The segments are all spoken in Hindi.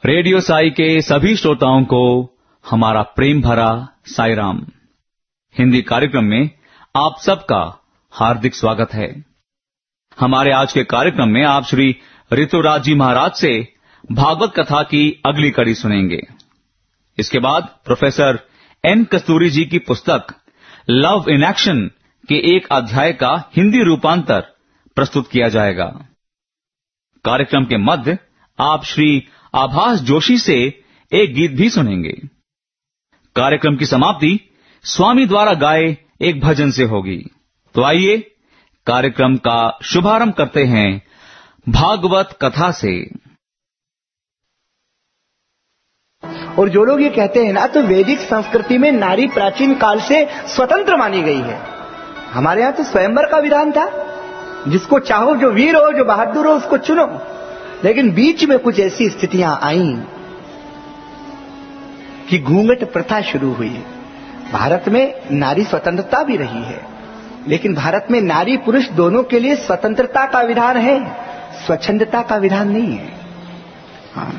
रेडियो साई के सभी श्रोताओं को हमारा प्रेम भरा साई राम। हिंदी कार्यक्रम में आप सबका हार्दिक स्वागत है। हमारे आज के कार्यक्रम में आप श्री ऋतुराज जी महाराज से भागवत कथा की अगली कड़ी सुनेंगे। इसके बाद प्रोफेसर एन कस्तूरी जी की पुस्तक लव इन एक्शन के एक अध्याय का हिंदी रूपांतर प्रस्तुत किया जाएगा। कार्यक्रम के मध्य आप श्री आभास जोशी से एक गीत भी सुनेंगे। कार्यक्रम की समाप्ति स्वामी द्वारा गाए एक भजन से होगी। तो आइए कार्यक्रम का शुभारंभ करते हैं भागवत कथा से। और जो लोग ये कहते हैं ना, तो वैदिक संस्कृति में नारी प्राचीन काल से स्वतंत्र मानी गई है। हमारे यहाँ तो स्वयंवर का विधान था, जिसको चाहो, जो वीर हो, जो बहादुर हो, उसको चुनो। लेकिन बीच में कुछ ऐसी स्थितियां आईं कि घूंघट प्रथा शुरू हुई। भारत में नारी स्वतंत्रता भी रही है, लेकिन भारत में नारी पुरुष दोनों के लिए स्वतंत्रता का विधान है, स्वच्छंदता का विधान नहीं है। हाँ,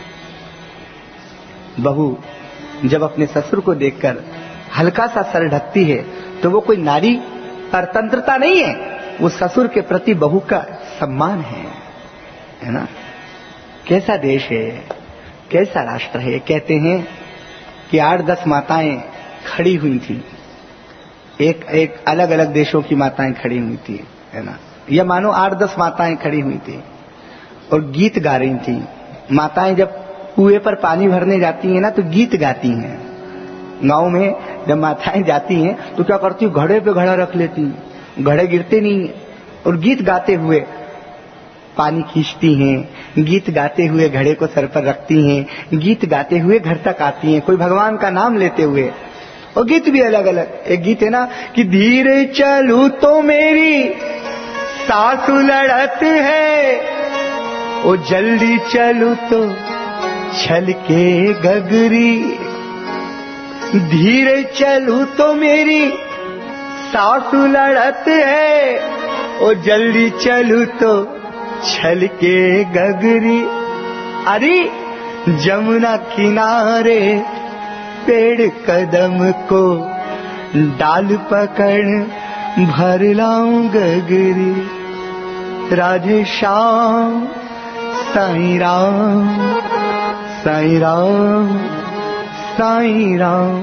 बहू जब अपने ससुर को देखकर हल्का सा सर ढकती है तो वो कोई नारी परतंत्रता नहीं है, वो ससुर के प्रति बहू का सम्मान है ना। कैसा देश है, कैसा राष्ट्र है। कहते हैं कि 8-10 माताएं खड़ी हुई थी, एक अलग अलग देशों की माताएं खड़ी हुई थी, है ना। यह मानो 8-10 माताएं खड़ी हुई थी और गीत गा रही थी। माताएं जब कुएं पर पानी भरने जाती हैं ना, तो गीत गाती हैं। गांव में जब माताएं जाती हैं तो क्या करती हैं, घड़े पे घड़ा रख लेती हैं, घड़े गिरते नहीं, और गीत गाते हुए पानी खींचती हैं, गीत गाते हुए घड़े को सर पर रखती हैं, गीत गाते हुए घर तक आती हैं, कोई भगवान का नाम लेते हुए। और गीत भी अलग अलग। एक गीत है ना कि धीरे चलूं तो मेरी सासु लड़त है, ओ जल्दी चलूं तो छलके गगरी। धीरे चलूं तो मेरी सासु लड़त है, ओ जल्दी चलूं तो छलके गगरी। अरे जमुना किनारे पेड़ कदम को डाल पकड़ भर लाऊं गगरी। राधे श्याम साईं राम, साईं राम, साईं राम।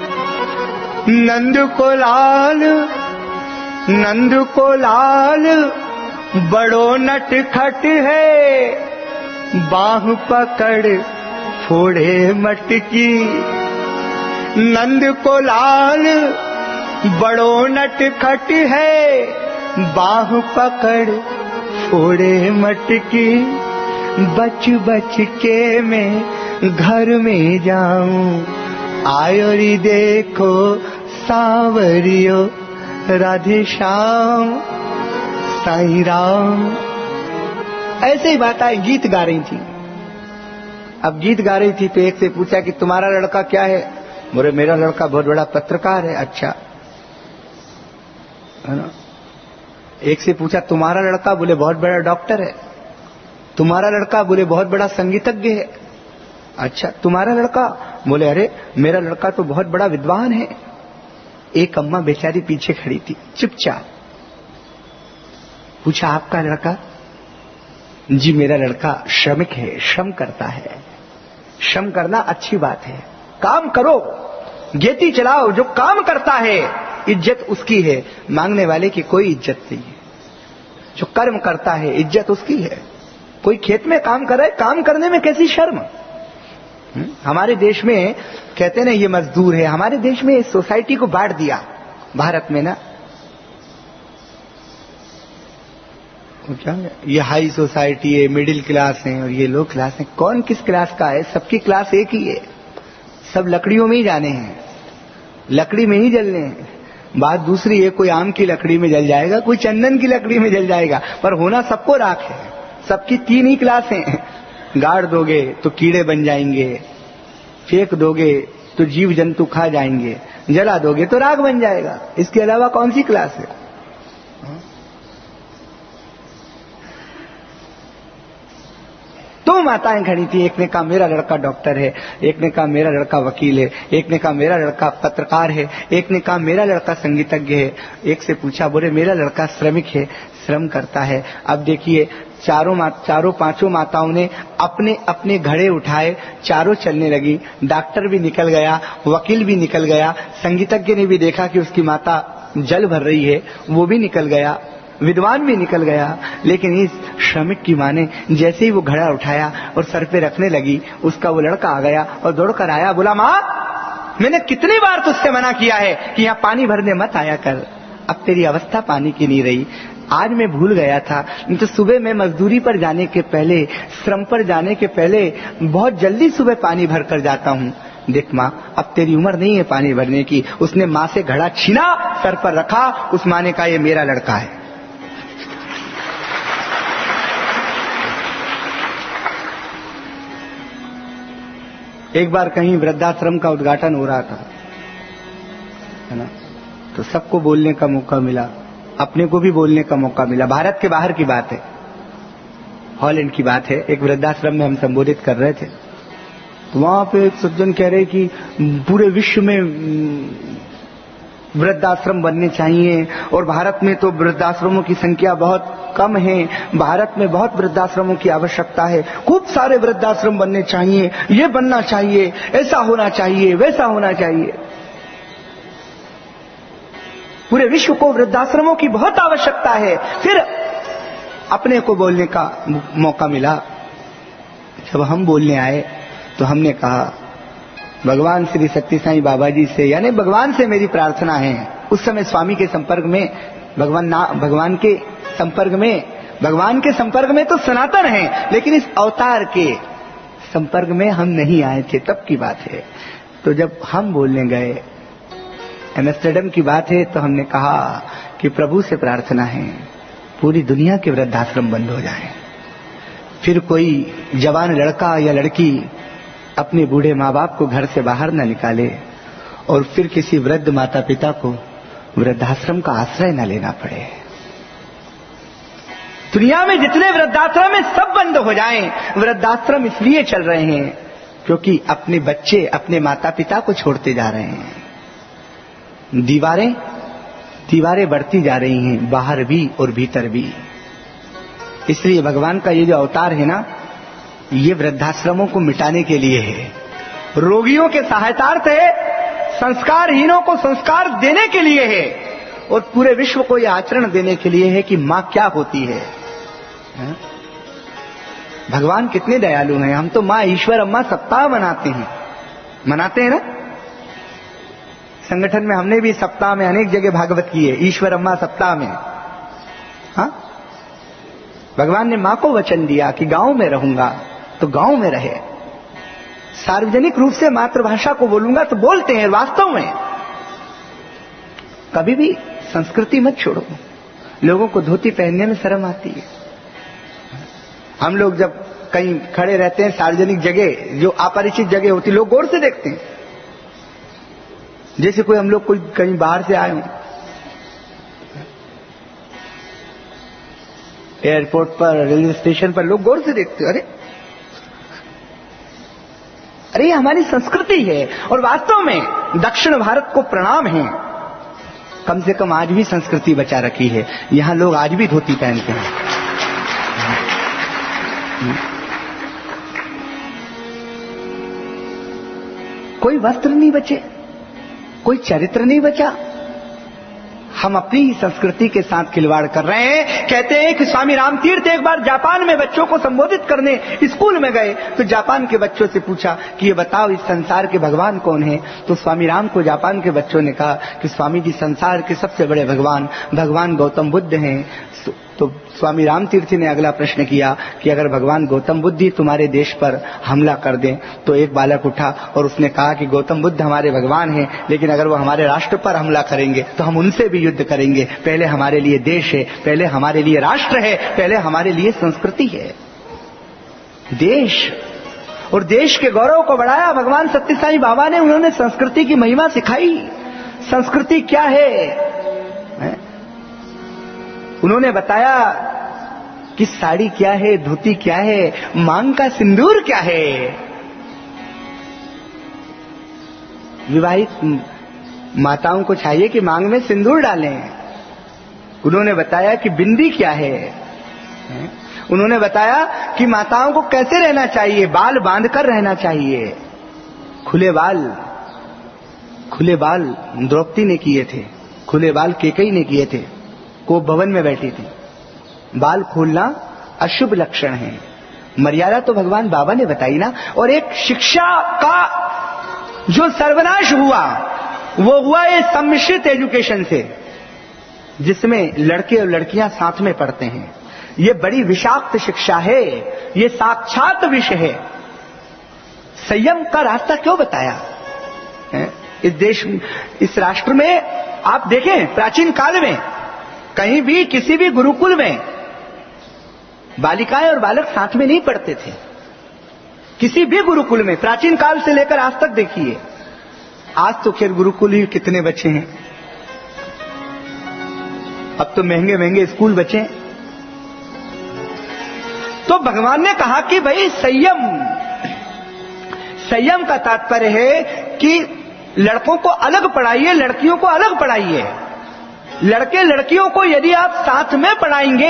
नंद को लाल, नंद को लाल बड़ो नटखट है, बाह पकड़ फोड़े मटकी। नंद को लाल बड़ो नटखट है, बाह पकड़ फोड़े मटकी। बच बच के मैं घर में जाऊं, आयो री देखो सावरियो। राधे श्याम साईं राम। ऐसे ही माताएं गीत गा रही थी। अब गीत गा रही थी तो एक से पूछा कि तुम्हारा लड़का क्या है? बोले मेरा लड़का बहुत बड़ा पत्रकार है। अच्छा, है ना। एक से पूछा तुम्हारा लड़का? बोले बहुत बड़ा डॉक्टर है। तुम्हारा लड़का? बोले बहुत बड़ा संगीतज्ञ है। अच्छा, तुम्हारा लड़का? बोले अरे मेरा लड़का तो बहुत बड़ा विद्वान है। एक अम्मा बेचारी पीछे खड़ी थी चुपचाप। पूछा आपका लड़का? जी मेरा लड़का श्रमिक है, श्रम करता है। श्रम करना अच्छी बात है, काम करो, गेती चलाओ। जो काम करता है इज्जत उसकी है, मांगने वाले की कोई इज्जत नहीं है। जो कर्म करता है इज्जत उसकी है। कोई खेत में काम कर रहा है, काम करने में कैसी शर्म। हमारे देश में कहते ना ये मजदूर है। हमारे देश में इस सोसाइटी को बांट दिया भारत में ना। क्या ये हाई सोसाइटी है, मिडिल क्लास है और ये लो क्लास है। कौन किस क्लास का है? सबकी क्लास एक ही है। सब लकड़ियों में ही जाने हैं, लकड़ी में ही जलने हैं। बात दूसरी है, कोई आम की लकड़ी में जल जाएगा, कोई चंदन की लकड़ी में जल जाएगा, पर होना सबको राख है। सबकी 3 ही क्लास हैं। गाड़ दोगे तो कीड़े बन जाएंगे, फेंक दोगे तो जीव जंतु खा जाएंगे, जला दोगे तो राख बन जाएगा। इसके अलावा कौन सी क्लास है? दो माताएं खड़ी थी, एक ने कहा मेरा लड़का डॉक्टर है, एक ने कहा मेरा लड़का वकील है, एक ने कहा मेरा लड़का पत्रकार है, एक ने कहा मेरा लड़का संगीतज्ञ है। एक से पूछा, बोले मेरा लड़का श्रमिक है, श्रम करता है। अब देखिए चारों पांचों माताओं ने अपने अपने घड़े उठाए, चारों चलने लगी। डॉक्टर भी निकल गया, वकील भी निकल गया, संगीतज्ञ ने भी देखा कि उसकी माता जल भर रही है, वो भी निकल गया, विद्वान भी निकल गया। लेकिन इस श्रमिक की मां ने जैसे ही वो घड़ा उठाया और सर पे रखने लगी, उसका वो लड़का आ गया और दौड़कर आया, बोला मां मैंने कितनी बार तुझसे मना किया है कि यहाँ पानी भरने मत आया कर, अब तेरी अवस्था पानी की नहीं रही। आज मैं भूल गया था, नहीं तो सुबह मैं मजदूरी पर जाने के पहले, श्रम पर जाने के पहले बहुत जल्दी सुबह पानी भर कर जाता हूँ। देख माँ, अब तेरी उम्र नहीं है पानी भरने की। उसने माँ से घड़ा छीना, सर पर रखा, उस माँ ने कहा ये मेरा लड़का है। एक बार कहीं वृद्धाश्रम का उद्घाटन हो रहा था, है ना, तो सबको बोलने का मौका मिला, अपने को भी बोलने का मौका मिला। भारत के बाहर की बात है, हॉलैंड की बात है। एक वृद्धाश्रम में हम संबोधित कर रहे थे, तो वहां पे एक सज्जन कह रहे कि पूरे विश्व में वृद्धाश्रम बनने चाहिए और भारत में तो वृद्धाश्रमों की संख्या बहुत कम है, भारत में बहुत वृद्धाश्रमों की आवश्यकता है, खूब सारे वृद्धाश्रम बनने चाहिए, ये बनना चाहिए, ऐसा होना चाहिए, वैसा होना चाहिए। पूरे विश्व को वृद्धाश्रमों की बहुत आवश्यकता है। फिर अपने को बोलने का मौका मिला। जब हम बोलने आए तो हमने कहा भगवान श्री सत्य साईं बाबा जी से, यानी भगवान से मेरी प्रार्थना है। उस समय स्वामी के संपर्क में, भगवान के संपर्क में तो सनातन है, लेकिन इस अवतार के संपर्क में हम नहीं आए थे, तब की बात है। तो जब हम बोलने गए, एम्स्टर्डम की बात है, तो हमने कहा कि प्रभु से प्रार्थना है पूरी दुनिया के वृद्धाश्रम बंद हो जाएं, फिर कोई जवान लड़का या लड़की अपने बूढ़े माँ बाप को घर से बाहर न निकाले और फिर किसी वृद्ध माता पिता को वृद्धाश्रम का आश्रय न लेना पड़े। दुनिया में जितने वृद्धाश्रम है सब बंद हो जाएं। वृद्धाश्रम इसलिए चल रहे हैं क्योंकि अपने बच्चे अपने माता पिता को छोड़ते जा रहे हैं। दीवारें बढ़ती जा रही हैं, बाहर भी और भीतर भी। इसलिए भगवान का ये जो अवतार है ना, ये वृद्धाश्रमों को मिटाने के लिए है, रोगियों के सहायतार्थ है, संस्कारहीनों को संस्कार देने के लिए है और पूरे विश्व को यह आचरण देने के लिए है कि मां क्या होती है। भगवान कितने दयालु हैं। हम तो मां ईश्वर अम्मा सप्ताह मनाते हैं ना। संगठन में हमने भी सप्ताह में अनेक जगह भागवत की है, ईश्वर अम्मा सप्ताह में। हाँ, भगवान ने मां को वचन दिया कि गांव में रहूंगा, तो गांव में रहे। सार्वजनिक रूप से मातृभाषा को बोलूंगा, तो बोलते हैं। वास्तव में कभी भी संस्कृति मत छोड़ो। लोगों को धोती पहनने में शर्म आती है। हम लोग जब कहीं खड़े रहते हैं सार्वजनिक जगह, जो अपरिचित जगह होती, लोग गौर से देखते हैं, जैसे कोई हम लोग कोई कहीं बाहर से आए हों। एयरपोर्ट पर, रेलवे स्टेशन पर लोग गौर से देखते हैं, अरे ये हमारी संस्कृति है। और वास्तव में दक्षिण भारत को प्रणाम है, कम से कम आज भी संस्कृति बचा रखी है। यहां लोग आज भी धोती पहनते हैं। कोई वस्त्र नहीं बचे, कोई चरित्र नहीं बचा। हम अपनी ही संस्कृति के साथ खिलवाड़ कर रहे हैं। कहते हैं कि स्वामी रामतीर्थ एक बार जापान में बच्चों को संबोधित करने स्कूल में गए, तो जापान के बच्चों से पूछा कि ये बताओ इस संसार के भगवान कौन है। तो स्वामी राम को जापान के बच्चों ने कहा कि स्वामी जी, संसार के सबसे बड़े भगवान गौतम बुद्ध हैं। तो स्वामी रामतीर्थ ने अगला प्रश्न किया कि अगर भगवान गौतम बुद्ध ही तुम्हारे देश पर हमला कर दें, तो एक बालक उठा और उसने कहा कि गौतम बुद्ध हमारे भगवान हैं, लेकिन अगर वो हमारे राष्ट्र पर हमला करेंगे तो हम उनसे भी युद्ध करेंगे। पहले हमारे लिए देश है, पहले हमारे लिए राष्ट्र है, पहले हमारे लिए संस्कृति है। देश और देश के गौरव को बढ़ाया भगवान सत्य साईं बाबा ने। उन्होंने संस्कृति की महिमा सिखाई। संस्कृति क्या है? उन्होंने बताया कि साड़ी क्या है, धोती क्या है, मांग का सिंदूर क्या है। विवाहित माताओं को चाहिए कि मांग में सिंदूर डालें। उन्होंने बताया कि बिंदी क्या है। उन्होंने बताया कि माताओं को कैसे रहना चाहिए, बाल बांधकर रहना चाहिए। खुले बाल द्रौपदी ने किए थे, खुले बाल कैकेयी ने किए थे, को भवन में बैठी थी। बाल खोलना अशुभ लक्षण है। मर्यादा तो भगवान बाबा ने बताई ना। और एक शिक्षा का जो सर्वनाश हुआ वो हुआ ये सम्मिश्रित एजुकेशन से, जिसमें लड़के और लड़कियां साथ में पढ़ते हैं। ये बड़ी विषाक्त शिक्षा है, ये साक्षात विष है। संयम का रास्ता क्यों बताया इस देश, इस राष्ट्र में? आप देखें प्राचीन काल में कहीं भी किसी भी गुरुकुल में बालिकाएं और बालक साथ में नहीं पढ़ते थे। किसी भी गुरुकुल में प्राचीन काल से लेकर आज तक देखिए। आज तो खैर गुरुकुल ही कितने बच्चे हैं, अब तो महंगे महंगे स्कूल बचे। तो भगवान ने कहा कि भाई संयम का तात्पर्य है कि लड़कों को अलग पढ़ाइए, लड़कियों को अलग पढ़ाइए। लड़के लड़कियों को यदि आप साथ में पढ़ाएंगे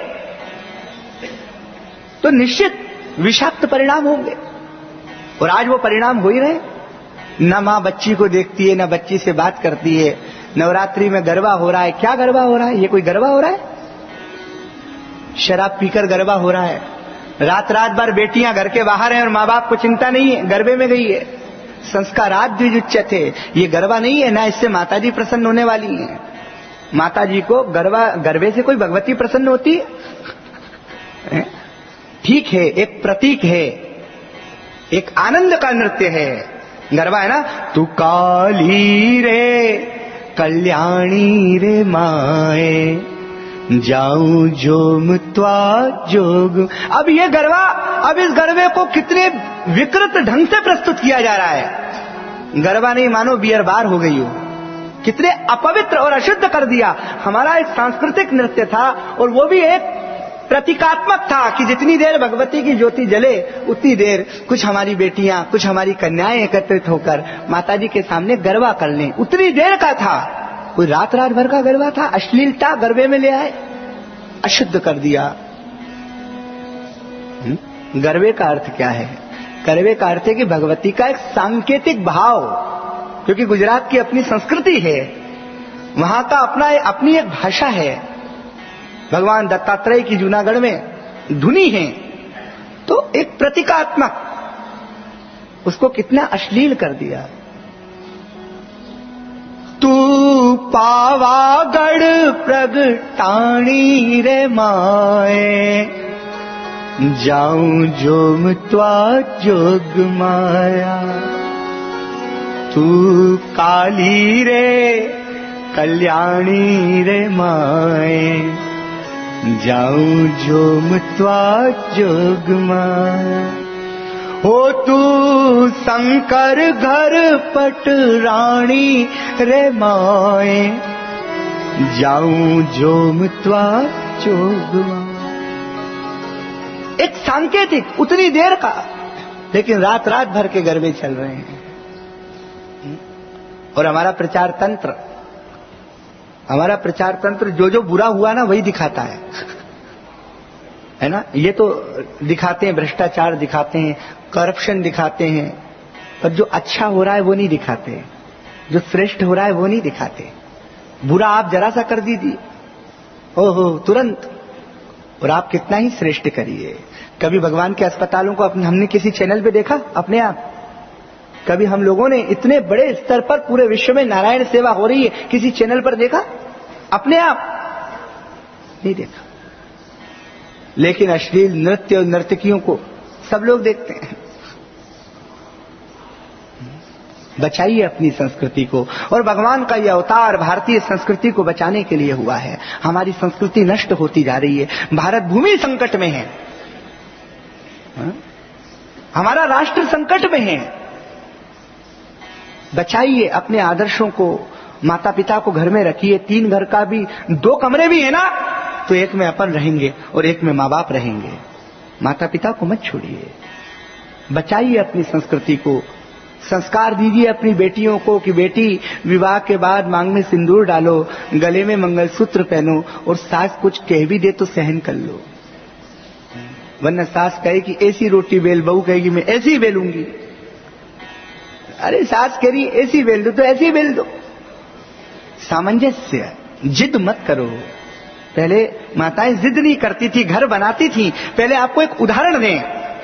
तो निश्चित विषाक्त परिणाम होंगे। और आज वो परिणाम हो ही रहे। न मां बच्ची को देखती है, न बच्ची से बात करती है। नवरात्रि में गरबा हो रहा है। क्या गरबा हो रहा है? ये कोई गरबा हो रहा है? शराब पीकर गरबा हो रहा है। रात भर बेटियां घर के बाहर हैं और माँ बाप को चिंता नहीं है, गरबे में गई है। संस्कारात द्विजुच्यते, ये गरबा नहीं है ना। इससे माताजी प्रसन्न होने वाली हैं। माताजी को गरबे से कोई भगवती प्रसन्न होती है? ठीक है, एक प्रतीक है, एक आनंद का नृत्य है गरबा, है ना। तू काली रे कल्याणी रे माए, जाऊं जोम त्वा जोग। अब ये गरबा, अब इस गरबे को कितने विकृत ढंग से प्रस्तुत किया जा रहा है। गरबा नहीं मानो बियर बार हो गई हो। कितने अपवित्र और अशुद्ध कर दिया। हमारा एक सांस्कृतिक नृत्य था और वो भी एक प्रतीकात्मक था कि जितनी देर भगवती की ज्योति जले उतनी देर कुछ हमारी बेटियां, कुछ हमारी कन्याएं एकत्रित होकर माताजी के सामने गरबा कर लें, उतनी देर का था। कोई रात भर का गरबा था। अश्लीलता गरबे में ले आए, अशुद्ध कर दिया। गरबे का अर्थ क्या है? गरबे का अर्थ है कि भगवती का एक सांकेतिक भाव, क्योंकि गुजरात की अपनी संस्कृति है, वहां का अपनी एक भाषा है। भगवान दत्तात्रेय की जूनागढ़ में धुनी है, तो एक प्रतीकात्मक, उसको कितना अश्लील कर दिया। तू पावागढ़ प्रगटाणी रे माए, जाऊं जोम त्वा जोग माया। तू काली रे कल्याणी रे माए, जाऊं जोम त्वा जोग माया। हो तू शंकर घर पट रानी रे माए, जाऊं जोम त्वा जोग माया। एक सांकेतिक, उतनी देर का, लेकिन रात भर के गरबे चल रहे हैं। और हमारा प्रचार तंत्र जो बुरा हुआ ना वही दिखाता है ना। ये तो दिखाते हैं, भ्रष्टाचार दिखाते हैं, करप्शन दिखाते हैं, पर जो अच्छा हो रहा है वो नहीं दिखाते, जो श्रेष्ठ हो रहा है वो नहीं दिखाते। बुरा आप जरा सा कर दीजिए, ओहो तुरंत, और आप कितना ही श्रेष्ठ करिए। कभी भगवान के अस्पतालों को हमने किसी चैनल पे देखा अपने आप? कभी हम लोगों ने इतने बड़े स्तर पर पूरे विश्व में नारायण सेवा हो रही है किसी चैनल पर देखा? अपने आप नहीं देखा। लेकिन अश्लील नृत्य और नर्तकियों को सब लोग देखते हैं। बचाइए अपनी संस्कृति को। और भगवान का यह अवतार भारतीय संस्कृति को बचाने के लिए हुआ है। हमारी संस्कृति नष्ट होती जा रही है। भारत भूमि संकट में है, हमारा राष्ट्र संकट में है। बचाइए अपने आदर्शों को। माता पिता को घर में रखिए। 3 घर का भी 2 कमरे भी है ना, तो एक में अपन रहेंगे और एक में माँ बाप रहेंगे। माता पिता को मत छोड़िए, बचाइए अपनी संस्कृति को, संस्कार दीजिए अपनी बेटियों को कि बेटी विवाह के बाद मांग में सिंदूर डालो, गले में मंगलसूत्र पहनो, और सास कुछ कह भी दे तो सहन कर लो, वरना सास कहे कि ऐसी रोटी बेल, बहू कहेगी मैं ऐसी बेलूंगी। अरे सास कह रही ऐसी बेल दो तो ऐसी बेल दो। सामंजस्य, जिद मत करो। पहले माताएं जिद नहीं करती थी, घर बनाती थी। पहले आपको एक उदाहरण दें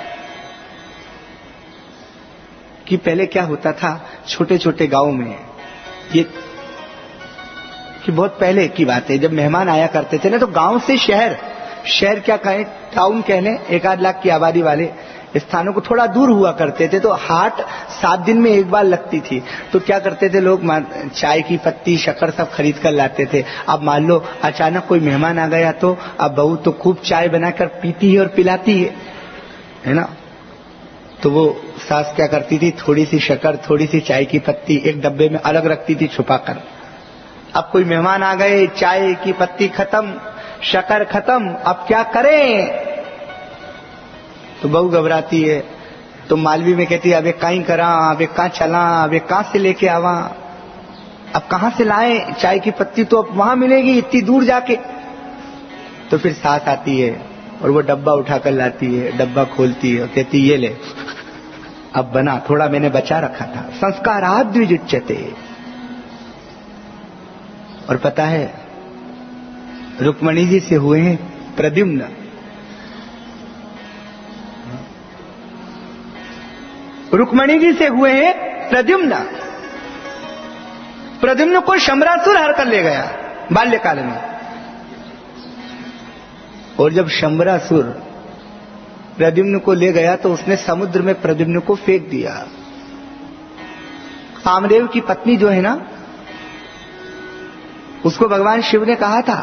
कि पहले क्या होता था छोटे छोटे गांव में, ये कि बहुत पहले की बात है, जब मेहमान आया करते थे ना तो गांव से शहर, शहर क्या कहें टाउन कह लें, 1-8 लाख की आबादी वाले स्थानों को थोड़ा दूर हुआ करते थे, तो हाट 7 दिन में एक बार लगती थी। तो क्या करते थे लोग, चाय की पत्ती शक्कर सब खरीद कर लाते थे। अब मान लो अचानक कोई मेहमान आ गया तो अब बहू तो खूब चाय बनाकर पीती है और पिलाती है ना। तो वो सास क्या करती थी, थोड़ी सी शक्कर थोड़ी सी चाय की पत्ती एक डब्बे में अलग रखती थी छुपाकर। अब कोई मेहमान आ गए, चाय की पत्ती खत्म, शक्कर खत्म, अब क्या करें। तो बहू घबराती है, तो मालवी में कहती है अबे कहीं करा, अबे कहां चला, अबे कहां से लेके आवा, अब कहां से लाए चाय की पत्ती, तो अब वहां मिलेगी इतनी दूर जाके। तो फिर सास आती है और वो डब्बा उठाकर लाती है, डब्बा खोलती है और कहती ये ले, अब बना, थोड़ा मैंने बचा रखा था। संस्कारात् द्विजुच्यते। और पता है रुक्मणी जी से हुए हैं प्रद्युम्न। रुक्मणी जी से हुए हैं प्रद्युम्न। प्रद्युम्न को शंबरासुर हर कर ले गया बाल्यकाल में, और जब शंबरासुर प्रद्युम्न को ले गया तो उसने समुद्र में प्रद्युम्न को फेंक दिया। कामदेव की पत्नी जो है ना, उसको भगवान शिव ने कहा था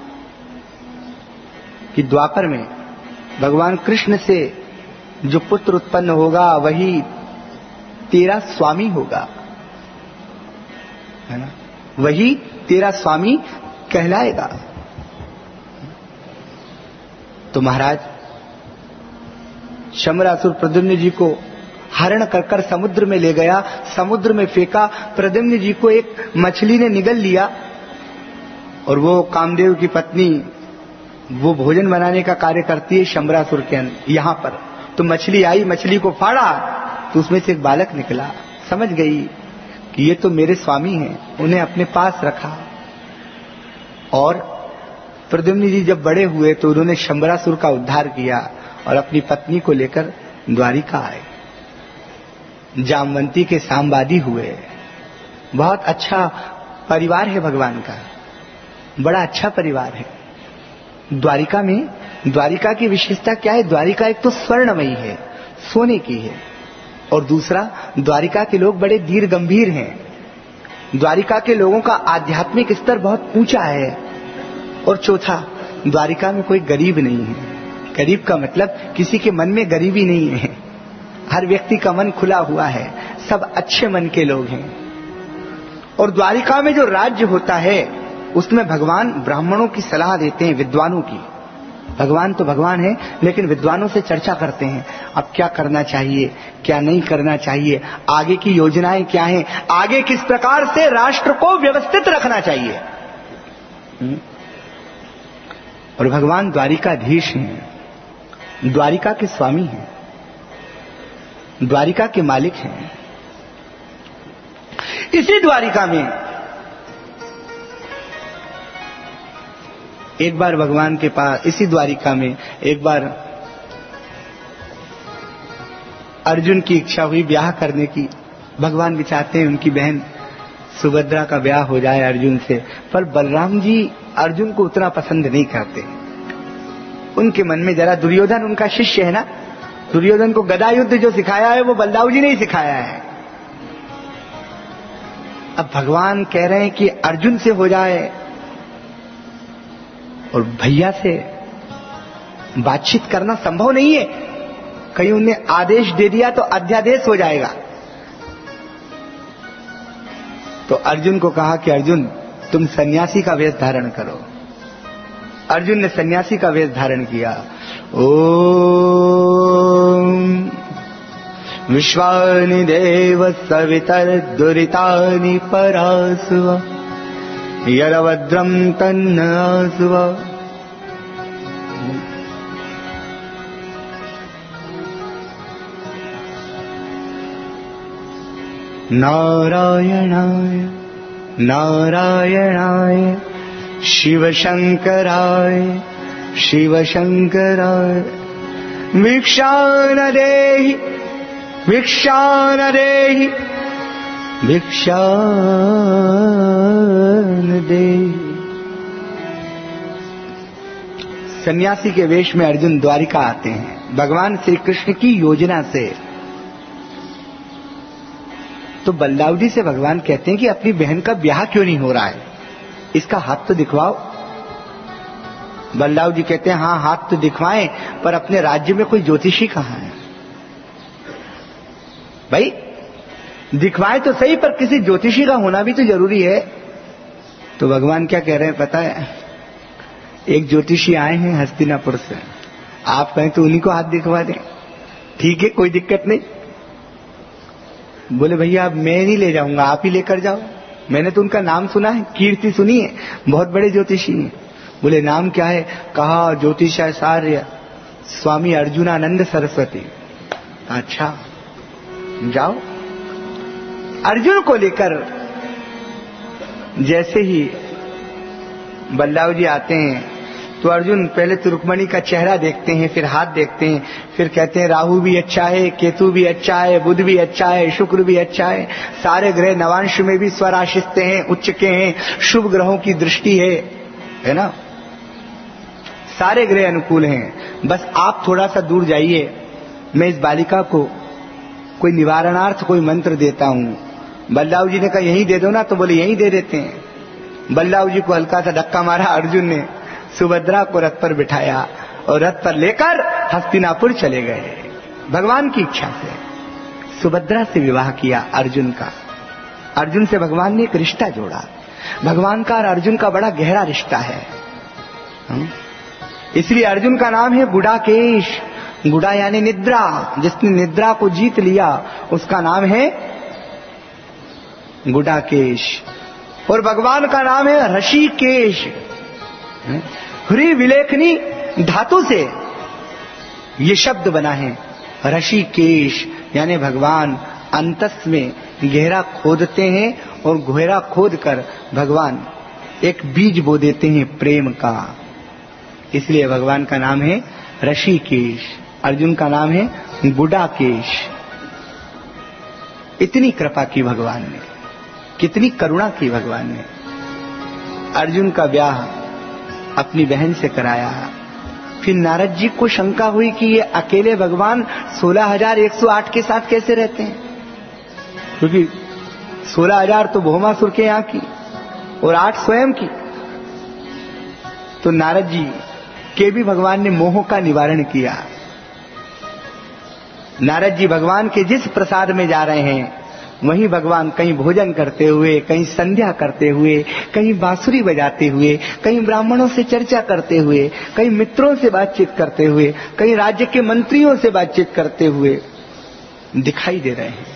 कि द्वापर में भगवान कृष्ण से जो पुत्र उत्पन्न होगा वही तेरा स्वामी होगा, है ना, वही तेरा स्वामी कहलाएगा। तो महाराज शंबरासुर प्रद्युम्न जी को हरण कर कर समुद्र में ले गया, समुद्र में फेंका। प्रद्युम्न जी को एक मछली ने निगल लिया, और वो कामदेव की पत्नी वो भोजन बनाने का कार्य करती है शंबरासुर के यहां पर। तो मछली आई, मछली को फाड़ा तो उसमें से एक बालक निकला। समझ गई कि ये तो मेरे स्वामी हैं, उन्हें अपने पास रखा। और प्रद्युम्न जी जब बड़े हुए तो उन्होंने शंबरासुर का उद्धार किया और अपनी पत्नी को लेकर द्वारिका आए। जामवंती के सांबादी हुए। बहुत अच्छा परिवार है भगवान का, बड़ा अच्छा परिवार है। द्वारिका में, द्वारिका की विशेषता क्या है, द्वारिका एक तो स्वर्णमयी है, सोने की है, और दूसरा द्वारिका के लोग बड़े धीर गंभीर हैं। द्वारिका के लोगों का आध्यात्मिक स्तर बहुत ऊंचा है। और चौथा, द्वारिका में कोई गरीब नहीं है। गरीब का मतलब किसी के मन में गरीबी नहीं है, हर व्यक्ति का मन खुला हुआ है, सब अच्छे मन के लोग हैं। और द्वारिका में जो राज्य होता है उसमें भगवान ब्राह्मणों की सलाह देते हैं, विद्वानों की। भगवान तो भगवान है, लेकिन विद्वानों से चर्चा करते हैं, अब क्या करना चाहिए, क्या नहीं करना चाहिए, आगे की योजनाएं क्या हैं, आगे किस प्रकार से राष्ट्र को व्यवस्थित रखना चाहिए। और भगवान द्वारिकाधीश हैं, द्वारिका के स्वामी हैं, द्वारिका के मालिक हैं। इसी द्वारिका में एक बार भगवान के पास, इसी द्वारिका में एक बार अर्जुन की इच्छा हुई ब्याह करने की। भगवान भी चाहते हैं उनकी बहन सुभद्रा का ब्याह हो जाए अर्जुन से, पर बलराम जी अर्जुन को उतना पसंद नहीं करते। उनके मन में जरा, दुर्योधन उनका शिष्य है ना, दुर्योधन को गदा युद्ध जो सिखाया है वो बलदाऊ जी ने ही सिखाया है। अब भगवान कह रहे हैं कि अर्जुन से हो जाए, और भैया से बातचीत करना संभव नहीं है, कहीं उन्हें आदेश दे दिया तो अध्यादेश हो जाएगा। तो अर्जुन को कहा कि अर्जुन तुम सन्यासी का वेश धारण करो। अर्जुन ने सन्यासी का वेश धारण किया। ओम विश्वानि देव सवितर्दुरितानि परासुव यरभद्रं तन्नासुव। नारायणाय नारायणाय शिवशंकराय शिवशंकराय भिक्षान देहि भिक्षान देहि भिक्षान देहि। सन्यासी के वेश में अर्जुन द्वारिका आते हैं भगवान श्री कृष्ण की योजना से। तो बलदाऊ जी से भगवान कहते हैं कि अपनी बहन का ब्याह क्यों नहीं हो रहा है, इसका हाथ तो दिखवाओ। बलदाऊ जी कहते हैं हाँ हाथ तो दिखवाएं, पर अपने राज्य में कोई ज्योतिषी कहाँ है? भाई दिखवाए तो सही, पर किसी ज्योतिषी का होना भी तो जरूरी है। तो भगवान क्या कह रहे हैं पता है? एक ज्योतिषी आए हैं हस्तिनापुर से, आप कहें तो उन्हीं को हाथ दिखवा दें, ठीक है कोई दिक्कत नहीं। बोले भैया अब मैं नहीं ले जाऊंगा, आप ही लेकर जाओ। मैंने तो उनका नाम सुना है, कीर्ति सुनी है, बहुत बड़े ज्योतिषी हैं। बोले नाम क्या है? कहा ज्योतिषाचार्य स्वामी अर्जुनानंद सरस्वती। अच्छा जाओ। अर्जुन को लेकर जैसे ही बलदाऊ जी आते हैं तो अर्जुन पहले तो रुक्मणी का चेहरा देखते हैं, फिर हाथ देखते हैं, फिर कहते हैं राहु भी अच्छा है, केतु भी अच्छा है, बुध भी अच्छा है, शुक्र भी अच्छा है, सारे ग्रह नवांश में भी स्वराशिस्ते हैं, उच्च के हैं, शुभ ग्रहों की दृष्टि है ना, सारे ग्रह अनुकूल हैं। बस आप थोड़ा सा दूर जाइए, मैं इस बालिका को कोई निवारणार्थ कोई मंत्र देता हूं। बलदाऊ जी ने कहा यही दे दो ना, तो बोले यही दे देते हैं। बलदाऊ जी को हल्का सा धक्का मारा, अर्जुन ने सुभद्रा को रथ पर बिठाया और रथ पर लेकर हस्तिनापुर चले गए। भगवान की इच्छा से सुभद्रा से विवाह किया अर्जुन का। अर्जुन से भगवान ने एक रिश्ता जोड़ा। भगवान का और अर्जुन का बड़ा गहरा रिश्ता है, इसलिए अर्जुन का नाम है गुडाकेश। गुड़ा यानी निद्रा, जिसने निद्रा को जीत लिया उसका नाम है गुडाकेश। और भगवान का नाम है ऋषिकेश। ह्री विलेखनी धातु से ये शब्द बना है ऋषिकेश, यानी भगवान अंतस में गहरा खोदते हैं और गहरा खोद कर भगवान एक बीज बो देते हैं प्रेम का, इसलिए भगवान का नाम है ऋषिकेश। अर्जुन का नाम है गुडाकेश। इतनी कृपा की भगवान ने, कितनी करुणा की भगवान ने। अर्जुन का ब्याह अपनी बहन से कराया। फिर नारद जी को शंका हुई कि ये अकेले भगवान 16,108 के साथ कैसे रहते हैं, क्योंकि 16,000 तो भौमासुर के यहाँ की और 8 स्वयं की। तो नारद जी के भी भगवान ने मोह का निवारण किया। नारद जी भगवान के जिस प्रसाद में जा रहे हैं वहीं भगवान कहीं भोजन करते हुए, कहीं संध्या करते हुए, कहीं बांसुरी बजाते हुए, कहीं ब्राह्मणों से चर्चा करते हुए, कहीं मित्रों से बातचीत करते हुए, कहीं राज्य के मंत्रियों से बातचीत करते हुए दिखाई दे रहे हैं।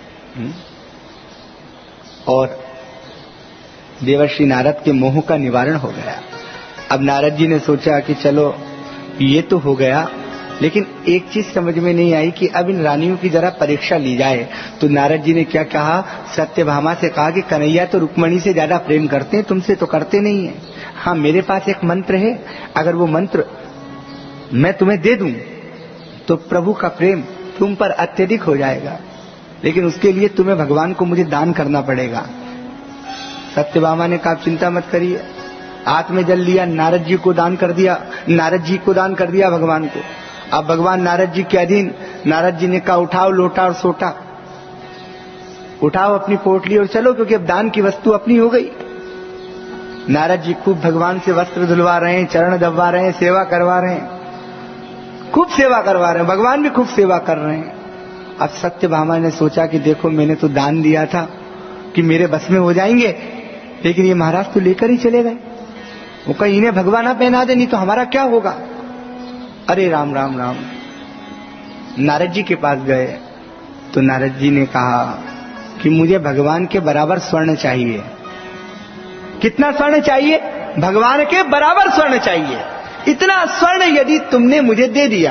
और देवर्षि नारद के मोह का निवारण हो गया। अब नारद जी ने सोचा कि चलो ये तो हो गया, लेकिन एक चीज समझ में नहीं आई कि अब इन रानियों की जरा परीक्षा ली जाए। तो नारद जी ने क्या कहा, सत्यभामा से कहा कि कन्हैया तो रुक्मणी से ज्यादा प्रेम करते हैं, तुमसे तो करते नहीं है। हाँ मेरे पास एक मंत्र है, अगर वो मंत्र मैं तुम्हें दे दूं तो प्रभु का प्रेम तुम पर अत्यधिक हो जाएगा, लेकिन उसके लिए तुम्हें भगवान को मुझे दान करना पड़ेगा। सत्यभामा ने कहा चिंता मत करिए। हाथ में जल लिया, नारद जी को दान कर दिया, नारद जी को दान कर दिया भगवान को। अब भगवान नारद जी के अधीन। नारद जी ने कहा उठाओ लोटा और सोटा, उठाओ अपनी पोटली और चलो, क्योंकि अब दान की वस्तु अपनी हो गई। नारद जी खूब भगवान से वस्त्र धुलवा रहे हैं, चरण दबवा रहे हैं, सेवा करवा रहे हैं, खूब सेवा करवा रहे हैं, भगवान भी खूब सेवा कर रहे हैं। अब सत्यभामा ने सोचा कि देखो मैंने तो दान दिया था कि मेरे बस में हो जाएंगे, लेकिन ये महाराज तो लेकर ही चले गए। वो कहीं इन्हें भगवाना पहना दे, नहीं तो हमारा क्या होगा। अरे राम राम राम। नारद जी के पास गए तो नारद जी ने कहा कि मुझे भगवान के बराबर स्वर्ण चाहिए। कितना स्वर्ण चाहिए? भगवान के बराबर स्वर्ण चाहिए। इतना स्वर्ण यदि तुमने मुझे दे दिया,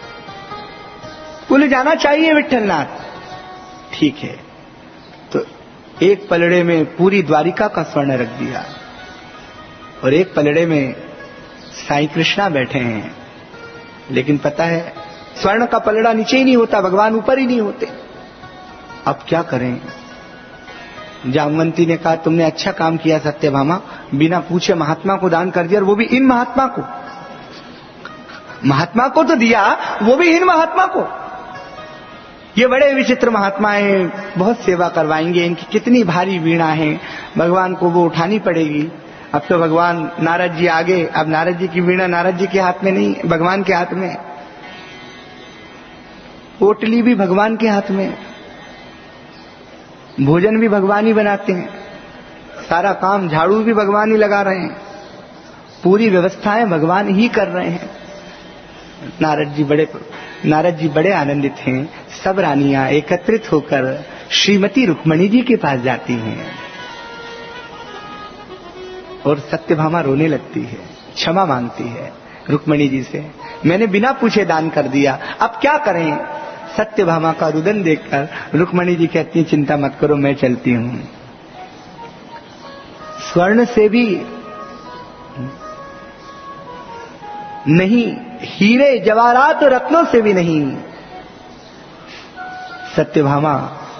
कुल जाना चाहिए विठ्ठलनाथ। ठीक है। तो एक पलड़े में पूरी द्वारिका का स्वर्ण रख दिया और एक पलड़े में साईं कृष्णा बैठे हैं। लेकिन पता है स्वर्ण का पलड़ा नीचे ही नहीं होता, भगवान ऊपर ही नहीं होते। अब क्या करें? जामवंती ने कहा तुमने अच्छा काम किया सत्यभामा, बिना पूछे महात्मा को दान कर दिया, और वो भी इन महात्मा को। महात्मा को तो दिया, वो भी इन महात्मा को। ये बड़े विचित्र महात्मा हैं, बहुत सेवा करवाएंगे। इनकी कितनी भारी वीणा है, भगवान को वो उठानी पड़ेगी। अब तो भगवान नारद जी आगे, अब नारद जी की वीणा नारद जी के हाथ में नहीं, भगवान के हाथ में। पोटली भी भगवान के हाथ में, भोजन भी भगवान ही बनाते हैं, सारा काम झाड़ू भी भगवान ही लगा रहे हैं, पूरी व्यवस्थाएं भगवान ही कर रहे हैं। नारद जी बड़े आनंदित हैं। सब रानियां एकत्रित होकर श्रीमती रुक्मणी जी के पास जाती हैं और सत्यभामा रोने लगती है, क्षमा मांगती है रुक्मणी जी से, मैंने बिना पूछे दान कर दिया, अब क्या करें। सत्यभामा का रुदन देखकर रुक्मणी जी कहती, चिंता मत करो, मैं चलती हूं। स्वर्ण से भी नहीं, हीरे जवाहरात रत्नों से भी नहीं। सत्यभामा,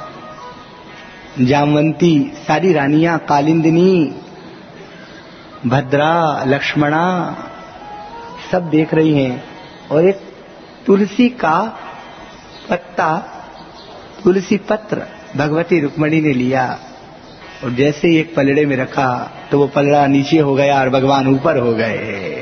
जामवंती, सारी रानियां, कालिंदिनी, भद्रा, लक्ष्मणा सब देख रही हैं और एक तुलसी का पत्ता, तुलसी पत्र भगवती रुक्मणी ने लिया और जैसे ही एक पलड़े में रखा तो वो पलड़ा नीचे हो गया और भगवान ऊपर हो गए।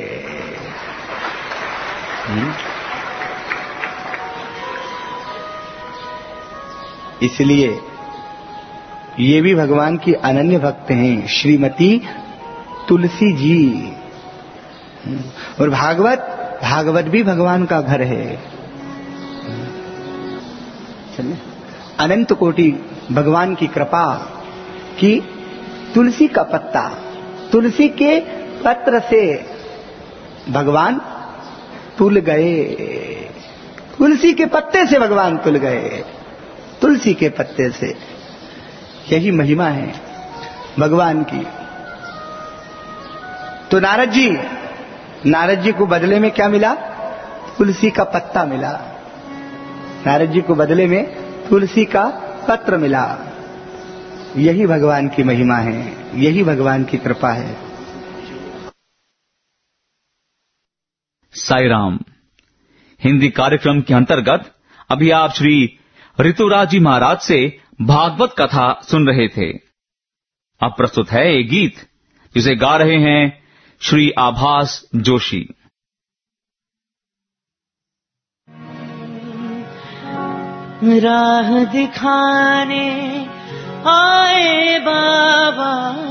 इसलिए ये भी भगवान की अनन्य भक्त हैं, श्रीमती तुलसी जी। और भागवत भी भगवान का घर है। चलिए, अनंत कोटि भगवान की कृपा कि तुलसी का पत्ता, तुलसी के पत्र से भगवान तुल गए, तुलसी के पत्ते से भगवान तुल गए, तुलसी के पत्ते से। यही महिमा है भगवान की। तो नारद जी को बदले में क्या मिला? तुलसी का पत्ता मिला। नारद जी को बदले में तुलसी का पत्र मिला। यही भगवान की महिमा है, यही भगवान की कृपा है। साई राम। हिंदी कार्यक्रम के अंतर्गत अभी आप श्री ऋतुराज जी महाराज से भागवत कथा सुन रहे थे। अब प्रस्तुत है एक गीत जिसे गा रहे हैं श्री आभास जोशी। राह दिखाने आए बाबा,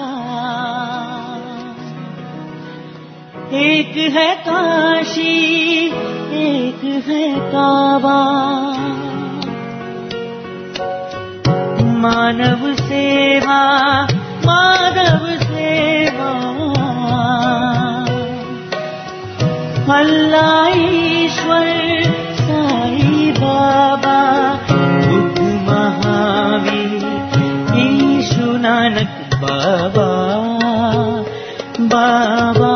एक है काशी एक है काबा, मानव सेवा माधव सेवा, अल्लाह ईश्वर साईं बाबा, बुद्ध महावीर ईशु नानक बाबा। बाबा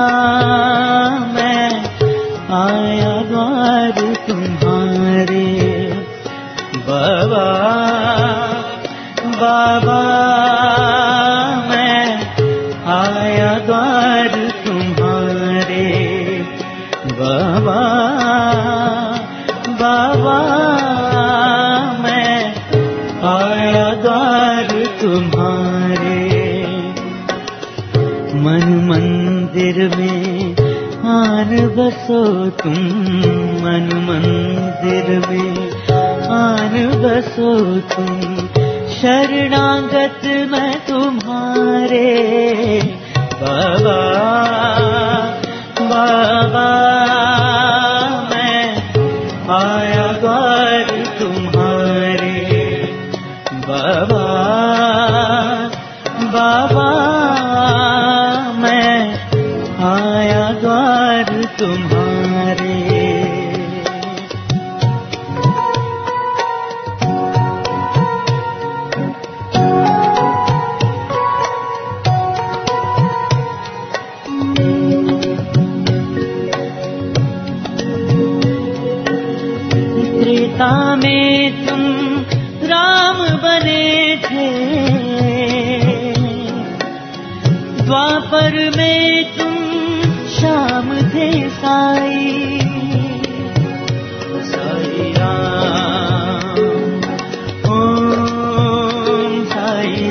मैं आया द्वार तुम्हारे, बाबा बाबा मैं आया द्वार तुम्हारे, बाबा बाबा मैं आया द्वार तुम्हारे। मन मंदिर में आन बसो तुम, मन मंदिर में आन बसो तुम, शरणागत मैं तुम्हारे, बाबा बाबा मैं आया द्वार तुम्हारे, बाबा बाबा मैं आया द्वार तुम्हारे। त्रेता में तुम राम बने थे, द्वापर में तुम श्याम थे साई, साई राम ओम साई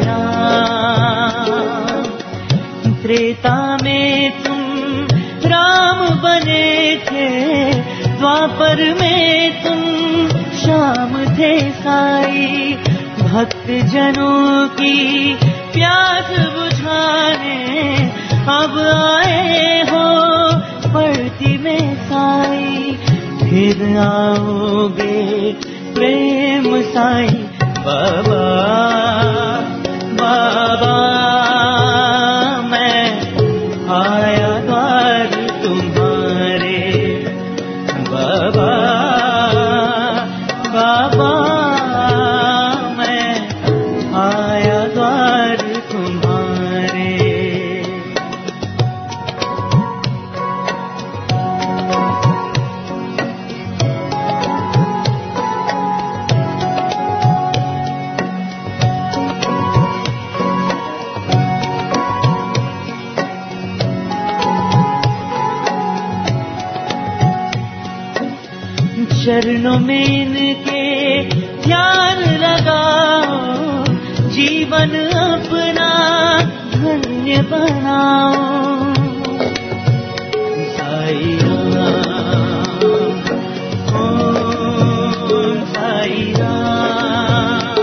राम। त्रेता में तुम राम बने थे, द्वापर में तुम श्याम थे साई। भक्त जनों की प्यास बुझाने अब आए हो पड़ती में साई, फिर आओगे प्रेम साई। बाबा बाबा मैं आया द्वार तुम्हारे, बाबा बाबा मैं आया द्वार तुम्हारे। चरणों में इनके ध्यान लगाओ, जीवन अपना धन्य बनाओ। साई राम ओम साई राम।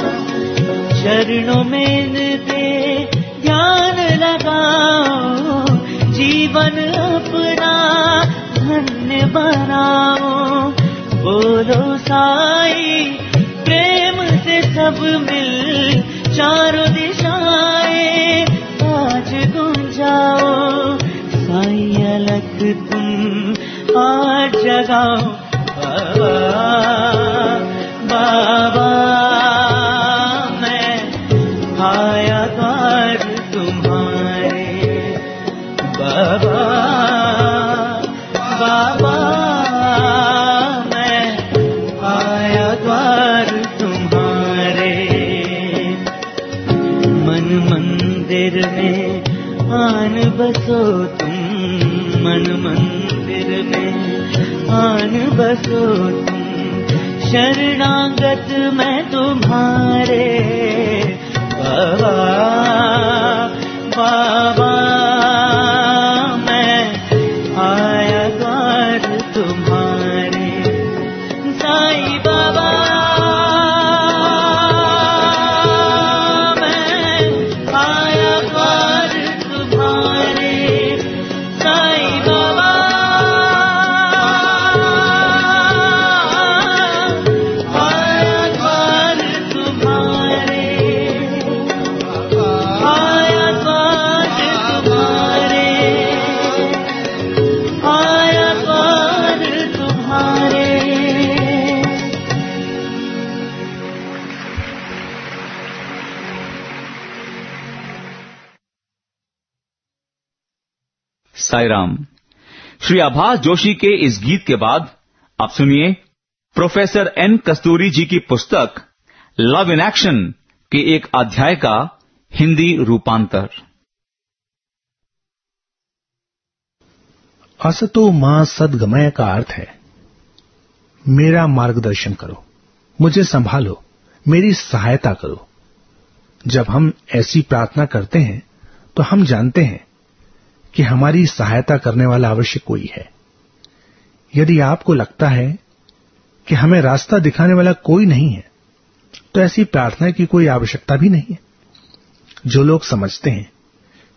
चरणों में इनके ध्यान लगाओ, जीवन अपना धन्य बनाओ। बोलो साई प्रेम से सब मिल चारों दिशाएं आज गुंजाओ। साई अलख तुम आज जगाओ, बाबा बाबा मैं आया द्वार तुम्हारे, बाबा बाबा मंदिर में आन बसो तुम, मन मंदिर में आन बसो तुम। शरणागत मैं तुम्हारे, बाबा बाबा मैं आया द्वार तुम्हारे। साई बाबा साई राम। श्री आभास जोशी के इस गीत के बाद आप सुनिए प्रोफेसर एन कस्तूरी जी की पुस्तक लव इन एक्शन के एक अध्याय का हिंदी रूपांतर। असतो मां सद्गमय का अर्थ है मेरा मार्गदर्शन करो, मुझे संभालो, मेरी सहायता करो। जब हम ऐसी प्रार्थना करते हैं तो हम जानते हैं कि हमारी सहायता करने वाला अवश्य कोई है। यदि आपको लगता है कि हमें रास्ता दिखाने वाला कोई नहीं है तो ऐसी प्रार्थना की कोई आवश्यकता भी नहीं है। जो लोग समझते हैं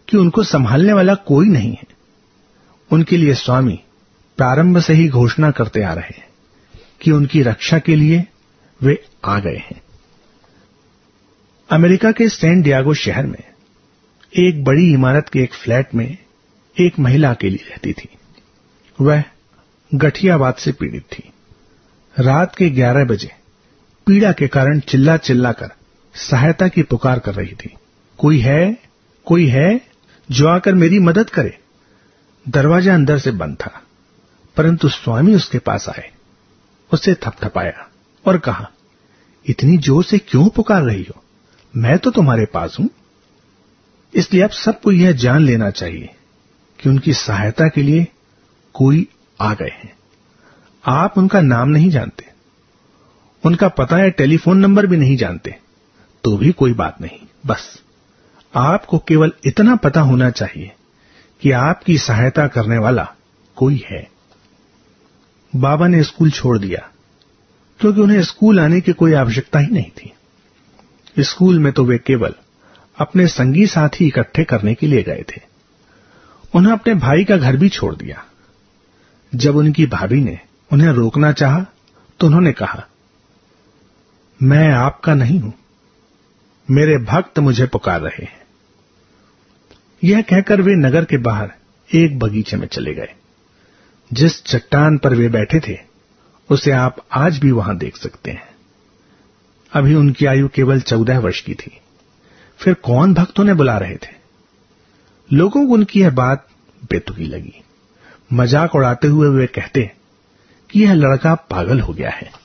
कि उनको संभालने वाला कोई नहीं है। उनके लिए स्वामी प्रारंभ से ही घोषणा करते आ रहे हैं कि उनकी रक्षा के लिए वे आ गए हैं। अमेरिका के सैन डियागो शहर में एक बड़ी इमारत के एक फ्लैट में एक महिला अकेली रहती थी। वह गठियावात से पीड़ित थी। रात के 11 बजे पीड़ा के कारण चिल्ला चिल्लाकर सहायता की पुकार कर रही थी। कोई है जो आकर मेरी मदद करे। दरवाजा अंदर से बंद था, परंतु स्वामी उसके पास आए, उसे थपथपाया और कहा, इतनी जोर से क्यों पुकार रही हो? मैं तो तुम्हारे पास हूं। इसलिए अब सबको यह जान लेना चाहिए कि उनकी सहायता के लिए कोई आ गए हैं। आप उनका नाम नहीं जानते, उनका पता या टेलीफोन नंबर भी नहीं जानते, तो भी कोई बात नहीं। बस आपको केवल इतना पता होना चाहिए कि आपकी सहायता करने वाला कोई है। बाबा ने स्कूल छोड़ दिया क्योंकि उन्हें स्कूल आने की कोई आवश्यकता ही नहीं थी। स्कूल में तो वे केवल अपने संगी साथी इकट्ठे करने के लिए गए थे। उन्हें अपने भाई का घर भी छोड़ दिया। जब उनकी भाभी ने उन्हें रोकना चाहा तो उन्होंने कहा, मैं आपका नहीं हूं, मेरे भक्त मुझे पुकार रहे हैं। यह कहकर वे नगर के बाहर एक बगीचे में चले गए। जिस चट्टान पर वे बैठे थे उसे आप आज भी वहां देख सकते हैं। अभी उनकी आयु केवल 14 वर्ष की थी। फिर कौन भक्त उन्हें बुला रहे थे? लोगों को उनकी यह बात बेतुकी लगी। मजाक उड़ाते हुए वे कहते कि यह लड़का पागल हो गया है।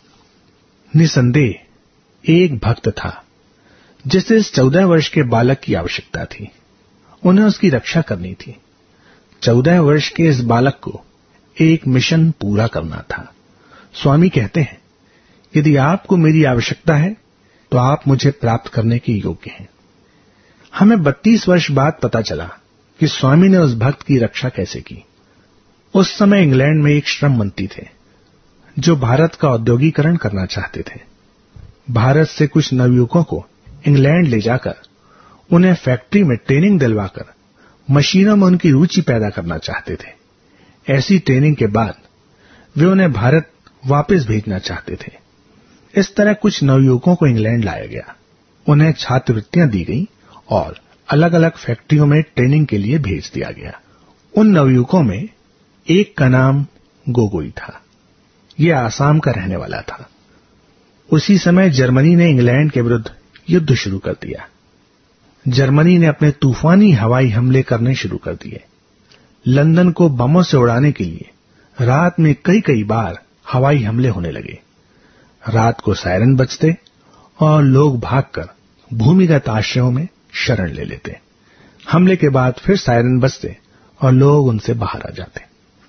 निसंदेह एक भक्त था जिसे इस 14 वर्ष के बालक की आवश्यकता थी। उन्हें उसकी रक्षा करनी थी। 14 वर्ष के इस बालक को एक मिशन पूरा करना था। स्वामी कहते हैं, यदि आपको मेरी आवश्यकता है तो आप मुझे प्राप्त करने के योग्य हैं। हमें 32 वर्ष बाद पता चला कि स्वामी ने उस भक्त की रक्षा कैसे की। उस समय इंग्लैंड में एक श्रम मंत्री थे जो भारत का औद्योगिकरण करना चाहते थे। भारत से कुछ नवयुवकों को इंग्लैंड ले जाकर उन्हें फैक्ट्री में ट्रेनिंग दिलवाकर मशीनों में उनकी रुचि पैदा करना चाहते थे। ऐसी ट्रेनिंग के बाद वे उन्हें भारत वापस भेजना चाहते थे। इस तरह कुछ नवयुवकों को इंग्लैंड लाया गया। उन्हें छात्रवृत्तियां दी गई और अलग अलग फैक्ट्रियों में ट्रेनिंग के लिए भेज दिया गया। उन नवयुवकों में एक का नाम गोगोई था। यह आसाम का रहने वाला था। उसी समय जर्मनी ने इंग्लैंड के विरुद्ध युद्ध शुरू कर दिया। जर्मनी ने अपने तूफानी हवाई हमले करने शुरू कर दिए। लंदन को बमों से उड़ाने के लिए रात में कई बार हवाई हमले होने लगे। रात को सायरन बजते और लोग भागकर भूमिगत आश्रयों में शरण ले लेते। हमले के बाद फिर सायरन बजते और लोग उनसे बाहर आ जाते।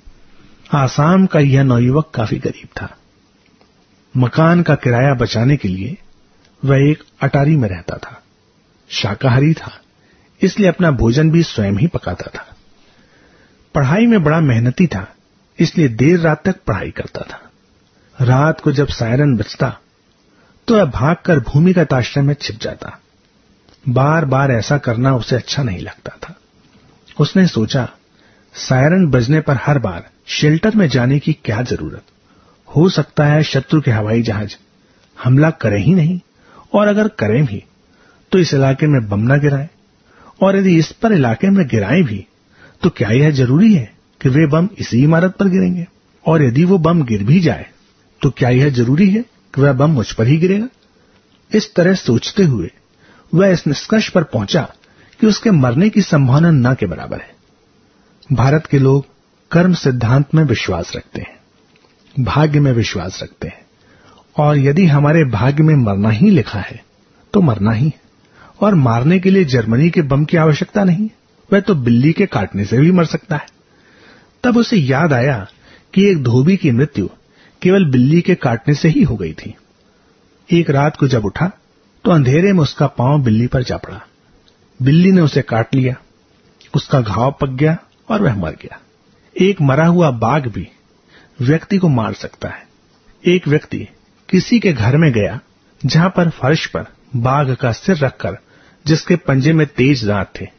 आसाम का यह नौयुवक काफी गरीब था। मकान का किराया बचाने के लिए वह एक अटारी में रहता था। शाकाहारी था, इसलिए अपना भोजन भी स्वयं ही पकाता था। पढ़ाई में बड़ा मेहनती था, इसलिए देर रात तक पढ़ाई करता था। रात को जब सायरन बजता तो वह भागकर भूमिगत आश्रम में छिप जाता। बार बार ऐसा करना उसे अच्छा नहीं लगता था। उसने सोचा, सायरन बजने पर हर बार शेल्टर में जाने की क्या जरूरत? हो सकता है शत्रु के हवाई जहाज हमला करे ही नहीं, और अगर करें भी तो इस इलाके में बम न गिराएं, और यदि इस पर इलाके में गिराएं भी तो क्या यह जरूरी है कि वे बम इसी इमारत पर गिरेंगे? और यदि वो बम गिर भी जाए तो क्या यह जरूरी है कि वह बम मुझ पर ही गिरेगा? इस तरह सोचते हुए वह इस निष्कर्ष पर पहुंचा कि उसके मरने की संभावना न के बराबर है। भारत के लोग कर्म सिद्धांत में विश्वास रखते हैं, भाग्य में विश्वास रखते हैं, और यदि हमारे भाग्य में मरना ही लिखा है तो मरना ही है। और मारने के लिए जर्मनी के बम की आवश्यकता नहीं, वह तो बिल्ली के काटने से भी मर सकता है। तब उसे याद आया कि एक धोबी की मृत्यु केवल बिल्ली के काटने से ही हो गई थी। एक रात को जब उठा तो अंधेरे में उसका पांव बिल्ली पर जा पड़ा। बिल्ली ने उसे काट लिया, उसका घाव पक गया और वह मर गया। एक मरा हुआ बाघ भी व्यक्ति को मार सकता है। एक व्यक्ति किसी के घर में गया जहां पर फर्श पर बाघ का सिर रखकर, जिसके पंजे में तेज दांत थे,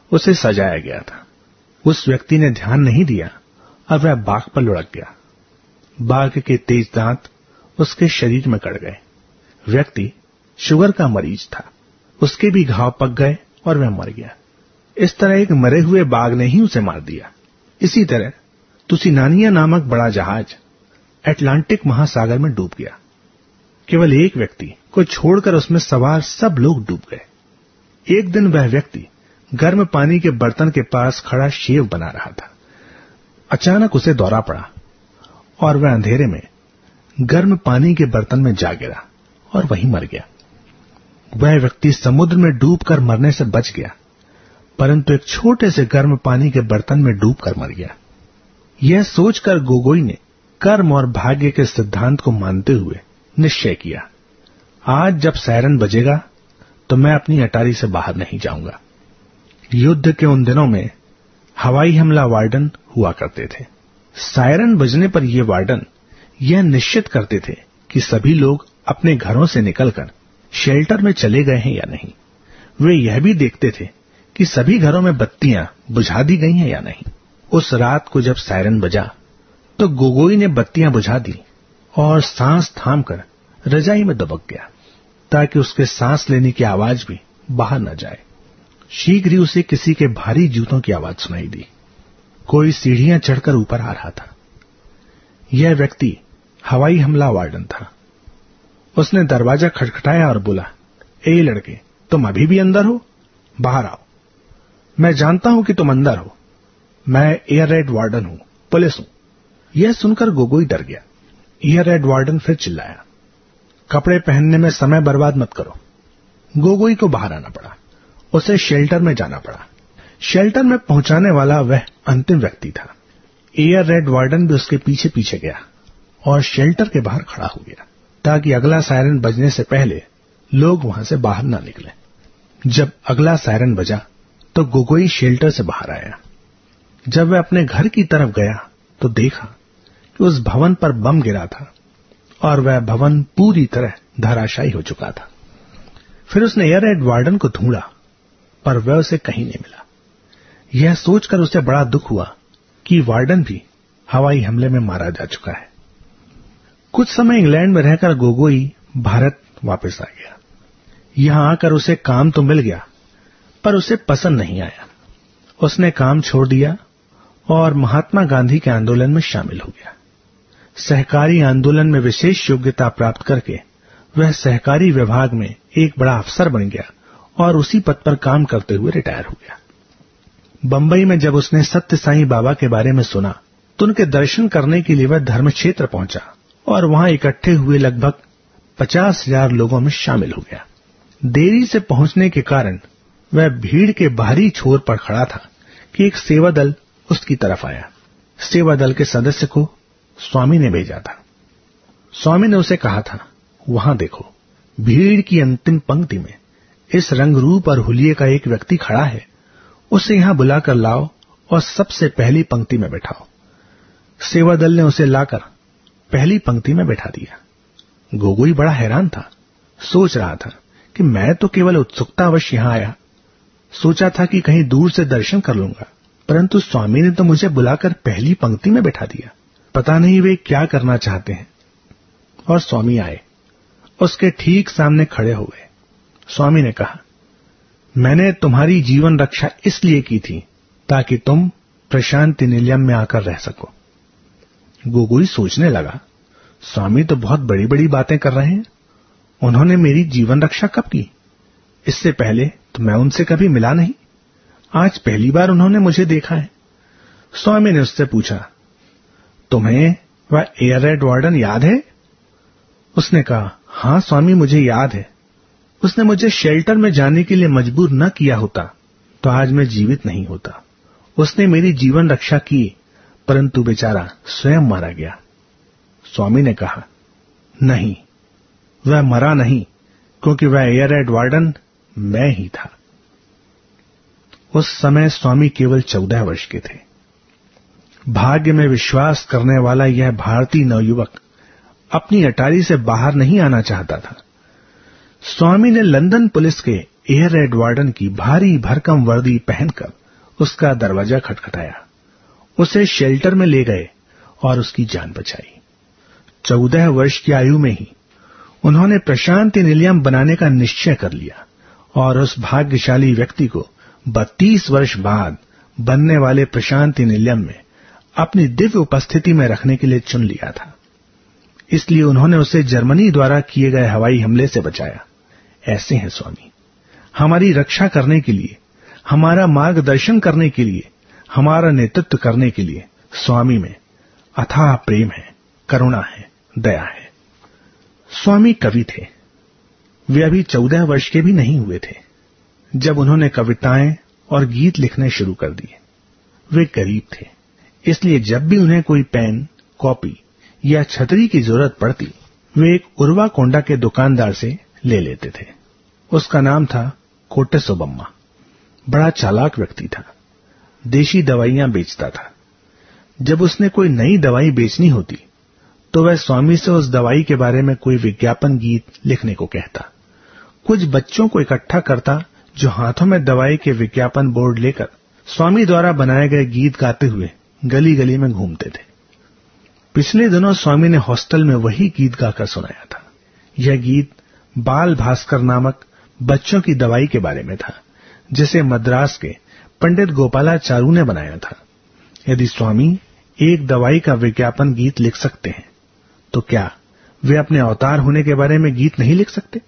उसे सजाया गया था। उस व्यक्ति ने ध्यान नहीं दिया और वह बाघ पर लुढ़क गया। बाघ के तेज दांत उसके शरीर में कट गए। व्यक्ति शुगर का मरीज था, उसके भी घाव पक गए और वह मर गया। इस तरह एक मरे हुए बाघ ने ही उसे मार दिया। इसी तरह तुसिनानिया नामक बड़ा जहाज अटलांटिक महासागर में डूब गया। केवल एक व्यक्ति को छोड़कर उसमें सवार सब लोग डूब गए। एक दिन वह व्यक्ति गर्म पानी के बर्तन के पास खड़ा शेव बना रहा था। अचानक उसे दौरा पड़ा और वह अंधेरे में गर्म पानी के बर्तन में जा गिरा और वहीं मर गया। वह व्यक्ति समुद्र में डूबकर मरने से बच गया, परंतु एक छोटे से गर्म पानी के बर्तन में डूबकर मर गया। यह सोचकर गोगोई ने कर्म और भाग्य के सिद्धांत को मानते हुए निश्चय किया, आज जब सायरन बजेगा तो मैं अपनी अटारी से बाहर नहीं जाऊंगा। युद्ध के उन दिनों में हवाई हमला वार्डन हुआ करते थे। सायरन बजने पर ये वार्डन यह निश्चित करते थे कि सभी लोग अपने घरों से निकलकर शेल्टर में चले गए हैं या नहीं। वे यह भी देखते थे कि सभी घरों में बत्तियां बुझा दी गई हैं या नहीं। उस रात को जब सायरन बजा तो गोगोई ने बत्तियां बुझा दी और सांस थामकर रजाई में दबक गया ताकि उसके सांस लेने की आवाज भी बाहर न जाए। शीघ्र ही उसे किसी के भारी जूतों की आवाज सुनाई दी। कोई सीढ़ियां चढ़कर ऊपर आ रहा था। यह व्यक्ति हवाई हमला वार्डन था। उसने दरवाजा खटखटाया और बोला, ए लड़के, तुम अभी भी अंदर हो? बाहर आओ। मैं जानता हूं कि तुम अंदर हो। मैं एयर रेड वार्डन हूं, पुलिस हूं। यह सुनकर गोगोई डर गया। एयर रेड वार्डन फिर चिल्लाया, कपड़े पहनने में समय बर्बाद मत करो। गोगोई को बाहर आना पड़ा। उसे शेल्टर में जाना पड़ा। शेल्टर में पहुंचाने वाला वह अंतिम व्यक्ति था। एयर रेड वार्डन भी उसके पीछे पीछे गया और शेल्टर के बाहर खड़ा हो गया ताकि अगला सायरन बजने से पहले लोग वहां से बाहर न निकले। जब अगला सायरन बजा तो गोगोई शेल्टर से बाहर आया। जब वह अपने घर की तरफ गया तो देखा कि उस भवन पर बम गिरा था और वह भवन पूरी तरह धराशायी हो चुका था। फिर उसने एयर रेड वार्डन को ढूंढा पर वह उसे कहीं नहीं मिला। यह सोचकर उसे बड़ा दुख हुआ कि वार्डन भी हवाई हमले में मारा जा चुका है। कुछ समय इंग्लैंड में रहकर गोगोई भारत वापस आ गया। यहां आकर उसे काम तो मिल गया पर उसे पसंद नहीं आया। उसने काम छोड़ दिया और महात्मा गांधी के आंदोलन में शामिल हो गया। सहकारी आंदोलन में विशेष योग्यता प्राप्त करके वह सहकारी विभाग में एक बड़ा अफसर बन गया और उसी पद पर काम करते हुए रिटायर हो गया। बंबई में जब उसने सत्य साईं बाबा के बारे में सुना तो उनके दर्शन करने के लिए वह धर्म क्षेत्र पहुंचा और वहां इकट्ठे हुए लगभग 50,000 लोगों में शामिल हो गया। देरी से पहुंचने के कारण वह भीड़ के बाहरी छोर पर खड़ा था कि एक सेवा दल उसकी तरफ आया। सेवा दल के सदस्य को स्वामी ने भेजा था। स्वामी ने उसे कहा था, वहां देखो, भीड़ की अंतिम पंक्ति में इस रंगरूप और हुलिये का एक व्यक्ति खड़ा है। उसे यहां बुलाकर लाओ और सबसे पहली पंक्ति में बैठाओ। सेवा दल ने उसे लाकर पहली पंक्ति में बैठा दिया। गोगोई बड़ा हैरान था। सोच रहा था कि मैं तो केवल उत्सुकतावश यहां आया। सोचा था कि कहीं दूर से दर्शन कर लूंगा, परंतु स्वामी ने तो मुझे बुलाकर पहली पंक्ति में बैठा दिया। पता नहीं वे क्या करना चाहते हैं। और स्वामी आए, उसके ठीक सामने खड़े हो गए। स्वामी ने कहा, मैंने तुम्हारी जीवन रक्षा इसलिए की थी ताकि तुम प्रशांति निलयम में आकर रह सको। गोगोई सोचने लगा, स्वामी तो बहुत बड़ी बड़ी बातें कर रहे हैं। उन्होंने मेरी जीवन रक्षा कब की? इससे पहले तो मैं उनसे कभी मिला नहीं। आज पहली बार उन्होंने मुझे देखा है। स्वामी ने उससे पूछा, तुम्हें वह एयर रेड वार्डन याद है? उसने कहा, हां स्वामी, मुझे याद है। उसने मुझे शेल्टर में जाने के लिए मजबूर न किया होता तो आज मैं जीवित नहीं होता। उसने मेरी जीवन रक्षा की, परंतु बेचारा स्वयं मारा गया। स्वामी ने कहा, नहीं, वह मरा नहीं, क्योंकि वह एयर रेड वार्डन मैं ही था। उस समय स्वामी केवल 14 वर्ष के थे। भाग्य में विश्वास करने वाला यह भारतीय नवयुवक अपनी अटारी से बाहर नहीं आना चाहता था। स्वामी ने लंदन पुलिस के एयर एडवर्डन की भारी भरकम वर्दी पहनकर उसका दरवाजा खटखटाया, उसे शेल्टर में ले गए और उसकी जान बचाई। 14 वर्ष की आयु में ही उन्होंने प्रशांति निलयम बनाने का निश्चय कर लिया और उस भाग्यशाली व्यक्ति को 32 वर्ष बाद बनने वाले प्रशांति निलयम में अपनी दिव्य उपस्थिति में रखने के लिए चुन लिया था। इसलिए उन्होंने उसे जर्मनी द्वारा किए गए हवाई हमले से बचाया। ऐसे हैं स्वामी, हमारी रक्षा करने के लिए, हमारा मार्गदर्शन करने के लिए, हमारा नेतृत्व करने के लिए स्वामी में अथाह प्रेम है, करुणा है, दया है। स्वामी कवि थे। वे अभी 14 वर्ष के भी नहीं हुए थे जब उन्होंने कविताएं और गीत लिखने शुरू कर दिए। वे गरीब थे, इसलिए जब भी उन्हें कोई पेन, कॉपी या छतरी की जरूरत पड़ती, वे एक उर्वा कोंडा के दुकानदार से ले लेते थे। उसका नाम था कोटेसोबम्मा। बड़ा चालाक व्यक्ति था, देशी दवाइयां बेचता था। जब उसने कोई नई दवाई बेचनी होती तो वह स्वामी से उस दवाई के बारे में कोई विज्ञापन गीत लिखने को कहता। कुछ बच्चों को इकट्ठा करता जो हाथों में दवाई के विज्ञापन बोर्ड लेकर स्वामी द्वारा बनाए गए गीत गाते हुए गली गली में घूमते थे। पिछले दिनों स्वामी ने हॉस्टल में वही गीत गाकर सुनाया था। यह गीत बाल भास्कर नामक बच्चों की दवाई के बारे में था, जिसे मद्रास के पंडित गोपालाचारू ने बनाया था। यदि स्वामी एक दवाई का विज्ञापन गीत लिख सकते हैं तो क्या वे अपने अवतार होने के बारे में गीत नहीं लिख सकते?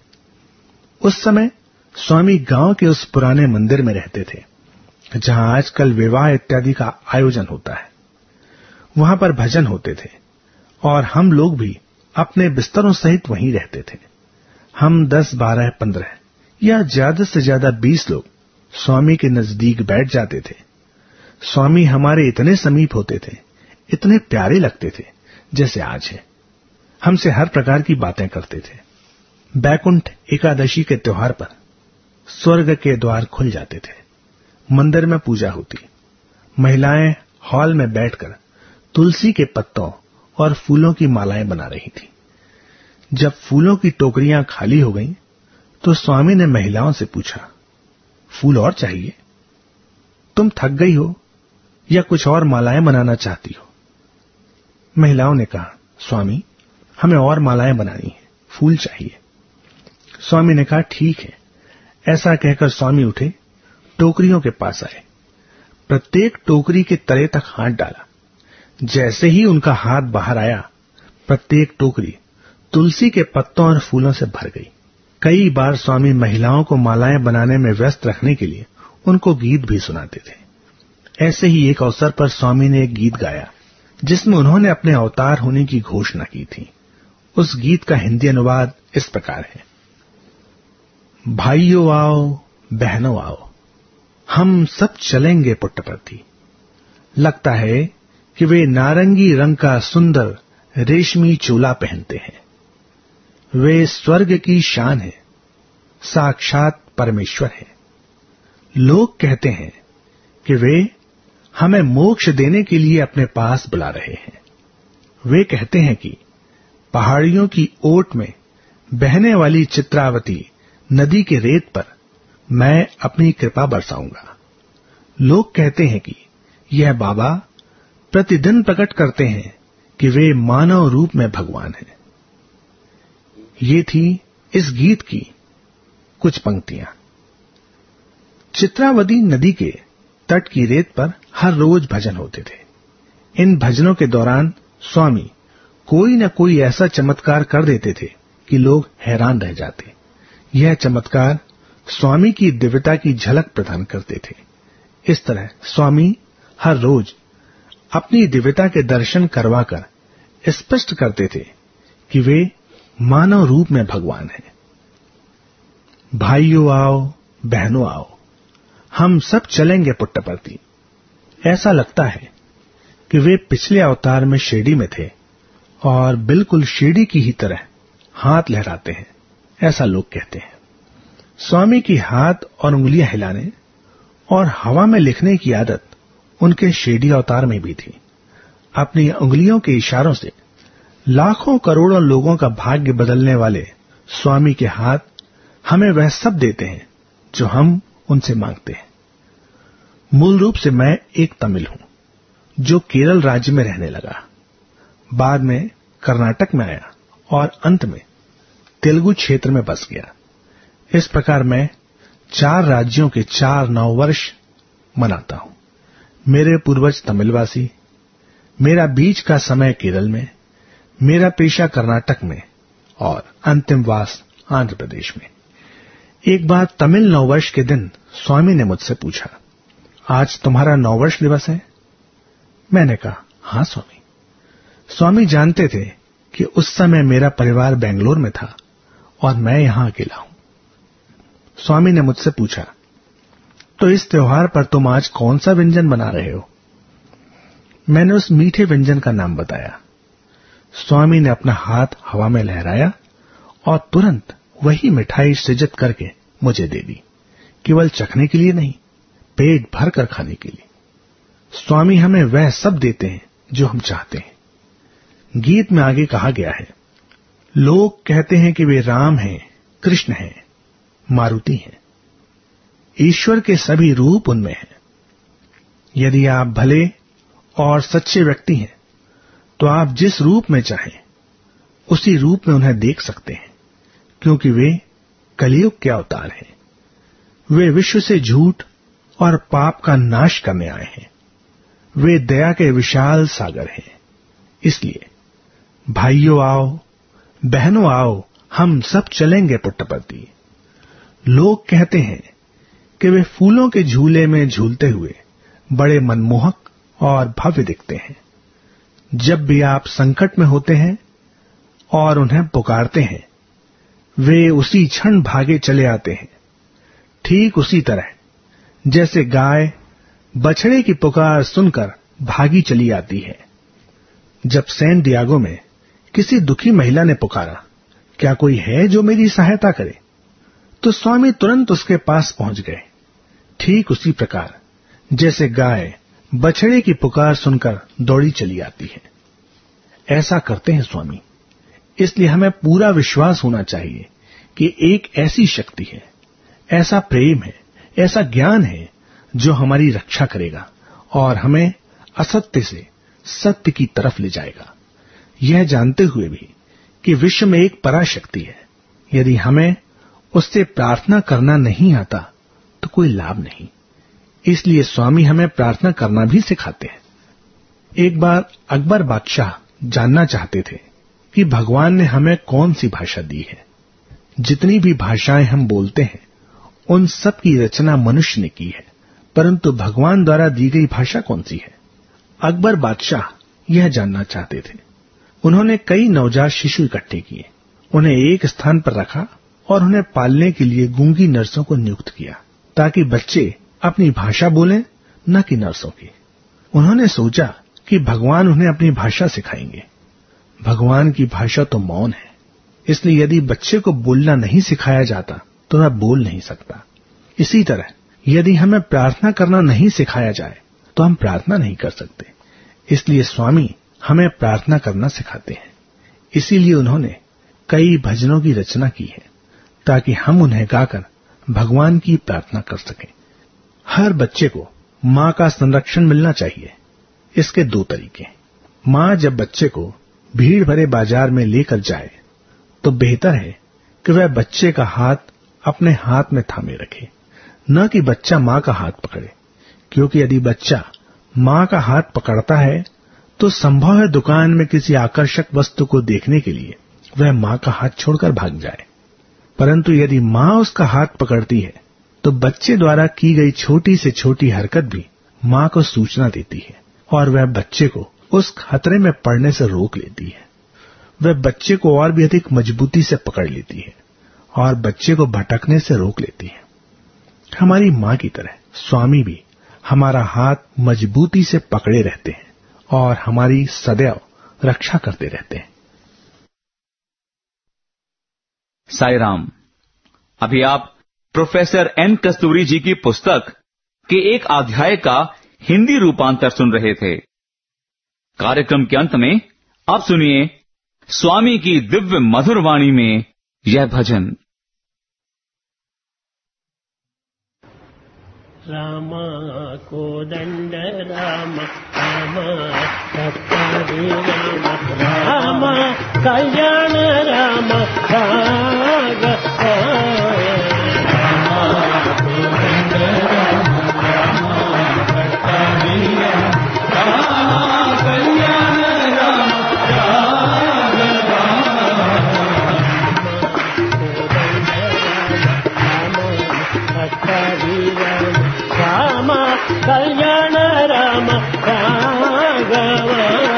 उस समय स्वामी गांव के उस पुराने मंदिर में रहते थे जहां आजकल विवाह इत्यादि का आयोजन होता है। वहां पर भजन होते थे और हम लोग भी अपने बिस्तरों सहित वहीं रहते थे। हम 10, 12, 15 या ज्यादा से ज्यादा 20 लोग स्वामी के नजदीक बैठ जाते थे। स्वामी हमारे इतने समीप होते थे, इतने प्यारे लगते थे जैसे आज है। हमसे हर प्रकार की बातें करते थे। बैकुंठ एकादशी के त्योहार पर स्वर्ग के द्वार खुल जाते थे। मंदिर में पूजा होती। महिलाएं हॉल में बैठकर तुलसी के पत्तों और फूलों की मालाएं बना रही थी। जब फूलों की टोकरियां खाली हो गईं, तो स्वामी ने महिलाओं से पूछा, फूल और चाहिए? तुम थक गई हो या कुछ और मालाएं बनाना चाहती हो? महिलाओं ने कहा, स्वामी हमें और मालाएं बनानी है, फूल चाहिए। स्वामी ने कहा, ठीक है। ऐसा कहकर स्वामी उठे, टोकरियों के पास आए, प्रत्येक टोकरी के तले तक हाथ डाला। जैसे ही उनका हाथ बाहर आया, प्रत्येक टोकरी तुलसी के पत्तों और फूलों से भर गई। कई बार स्वामी महिलाओं को मालाएं बनाने में व्यस्त रखने के लिए उनको गीत भी सुनाते थे। ऐसे ही एक अवसर पर स्वामी ने एक गीत गाया जिसमें उन्होंने अपने अवतार होने की घोषणा की थी। उस गीत का हिंदी अनुवाद इस प्रकार है। भाइयों आओ, बहनों आओ, हम सब चलेंगे पुट्टपर्थी। लगता है कि वे नारंगी रंग का सुंदर रेशमी चोला पहनते हैं। वे स्वर्ग की शान है, साक्षात परमेश्वर है। लोग कहते हैं कि वे हमें मोक्ष देने के लिए अपने पास बुला रहे हैं। वे कहते हैं कि पहाड़ियों की ओट में बहने वाली चित्रावती नदी के रेत पर मैं अपनी कृपा बरसाऊंगा। लोग कहते हैं कि यह बाबा प्रतिदिन प्रकट करते हैं कि वे मानव रूप में भगवान हैं। ये थी इस गीत की कुछ पंक्तियां। चित्रावती नदी के तट की रेत पर हर रोज भजन होते थे। इन भजनों के दौरान स्वामी कोई न कोई ऐसा चमत्कार कर देते थे कि लोग हैरान रह जाते। यह चमत्कार स्वामी की दिव्यता की झलक प्रदान करते थे। इस तरह स्वामी हर रोज अपनी दिव्यता के दर्शन करवाकर स्पष्ट करते थे कि वे मानव रूप में भगवान हैं। भाइयों आओ, बहनों आओ, हम सब चलेंगे पुट्टपर्थी। ऐसा लगता है कि वे पिछले अवतार में शिरडी में थे और बिल्कुल शिरडी की ही तरह हाथ लहराते हैं, ऐसा लोग कहते हैं। स्वामी की हाथ और उंगलियां हिलाने और हवा में लिखने की आदत उनके शिरडी अवतार में भी थी। अपनी उंगलियों के इशारों से लाखों करोड़ों लोगों का भाग्य बदलने वाले स्वामी के हाथ हमें वह सब देते हैं जो हम उनसे मांगते हैं। मूल रूप से मैं एक तमिल हूं जो केरल राज्य में रहने लगा, बाद में कर्नाटक में आया और अंत में तेलुगु क्षेत्र में बस गया। इस प्रकार मैं 4 राज्यों के 4 नववर्ष मनाता हूं। मेरे पूर्वज तमिलवासी, मेरा बीच का समय केरल में, मेरा पेशा कर्नाटक में और अंतिम वास आंध्र प्रदेश में। एक बार तमिल नववर्ष के दिन स्वामी ने मुझसे पूछा, आज तुम्हारा नववर्ष दिवस है? मैंने कहा, हां स्वामी। स्वामी जानते थे कि उस समय मेरा परिवार बेंगलोर में था और मैं यहां अकेला हूं। स्वामी ने मुझसे पूछा, तो इस त्योहार पर तुम आज कौन सा व्यंजन बना रहे हो? मैंने उस मीठे व्यंजन का नाम बताया। स्वामी ने अपना हाथ हवा में लहराया और तुरंत वही मिठाई सृजित करके मुझे दे दी, केवल चखने के लिए नहीं, पेट भर कर खाने के लिए। स्वामी हमें वह सब देते हैं जो हम चाहते हैं। गीत में आगे कहा गया है, लोग कहते हैं कि वे राम हैं, कृष्ण हैं, मारुति हैं। ईश्वर के सभी रूप उनमें हैं। यदि आप भले और सच्चे व्यक्ति हैं तो आप जिस रूप में चाहें उसी रूप में उन्हें देख सकते हैं, क्योंकि वे कलियुग के अवतार हैं। वे विश्व से झूठ और पाप का नाश करने आए हैं। वे दया के विशाल सागर हैं। इसलिए भाइयों आओ, बहनों आओ, हम सब चलेंगे पुट्टपर्ती। लोग कहते हैं कि वे फूलों के झूले में झूलते हुए बड़े मनमोहक और भव्य दिखते हैं। जब भी आप संकट में होते हैं और उन्हें पुकारते हैं, वे उसी क्षण भागे चले आते हैं, ठीक उसी तरह जैसे गाय बछड़े की पुकार सुनकर भागी चली आती है। जब सैन डियागो में किसी दुखी महिला ने पुकारा, क्या कोई है जो मेरी सहायता करे, तो स्वामी तुरंत उसके पास पहुंच गए, ठीक उसी प्रकार जैसे गाय बछड़े की पुकार सुनकर दौड़ी चली आती है। ऐसा करते हैं स्वामी। इसलिए हमें पूरा विश्वास होना चाहिए कि एक ऐसी शक्ति है, ऐसा प्रेम है, ऐसा ज्ञान है जो हमारी रक्षा करेगा और हमें असत्य से सत्य की तरफ ले जाएगा, यह जानते हुए भी कि विश्व में एक पराशक्ति है। यदि हमें उससे प्रार्थना करना नहीं आता तो कोई लाभ नहीं। इसलिए स्वामी हमें प्रार्थना करना भी सिखाते हैं। एक बार अकबर बादशाह जानना चाहते थे कि भगवान ने हमें कौन सी भाषा दी है। जितनी भी भाषाएं हम बोलते हैं उन सब की रचना मनुष्य ने की है, परंतु भगवान द्वारा दी गई भाषा कौन सी है? अकबर बादशाह यह जानना चाहते थे। उन्होंने कई नवजात शिशु इकट्ठे किए, उन्हें एक स्थान पर रखा और उन्हें पालने के लिए गूंगी नर्सों को नियुक्त किया, ताकि बच्चे अपनी भाषा बोलें, न कि नर्सों की। उन्होंने सोचा कि भगवान उन्हें अपनी भाषा सिखाएंगे। भगवान की भाषा तो मौन है, इसलिए यदि बच्चे को बोलना नहीं सिखाया जाता तो वह बोल नहीं सकता। इसी तरह यदि हमें प्रार्थना करना नहीं सिखाया जाए तो हम प्रार्थना नहीं कर सकते। इसलिए स्वामी हमें प्रार्थना करना सिखाते हैं। इसीलिए उन्होंने कई भजनों की रचना की है, ताकि हम उन्हें गाकर भगवान की प्रार्थना कर सकें। हर बच्चे को मां का संरक्षण मिलना चाहिए। इसके 2 तरीके। मां जब बच्चे को भीड़ भरे बाजार में लेकर जाए तो बेहतर है कि वह बच्चे का हाथ अपने हाथ में थामे रखे, न कि बच्चा मां का हाथ पकड़े, क्योंकि यदि बच्चा मां का हाथ पकड़ता है तो संभव है दुकान में किसी आकर्षक वस्तु को देखने के लिए वह मां का हाथ छोड़कर भाग जाए। परंतु यदि मां उसका हाथ पकड़ती है तो बच्चे द्वारा की गई छोटी से छोटी हरकत भी मां को सूचना देती है और वह बच्चे को उस खतरे में पड़ने से रोक लेती है। वह बच्चे को और भी अधिक मजबूती से पकड़ लेती है और बच्चे को भटकने से रोक लेती है। हमारी मां की तरह स्वामी भी हमारा हाथ मजबूती से पकड़े रहते हैं और हमारी सदैव रक्षा करते रहते हैं। साई राम। अभी आप प्रोफेसर एन कस्तूरी जी की पुस्तक के एक अध्याय का हिंदी रूपांतर सुन रहे थे। कार्यक्रम के अंत में अब सुनिए स्वामी की दिव्य मधुर वाणी में यह भजन। రామ కోదండ రామ రామ భక్తాది రామ రామ కళ్యాణ రామ రాగ కళ్యాణ రామ రాఘవ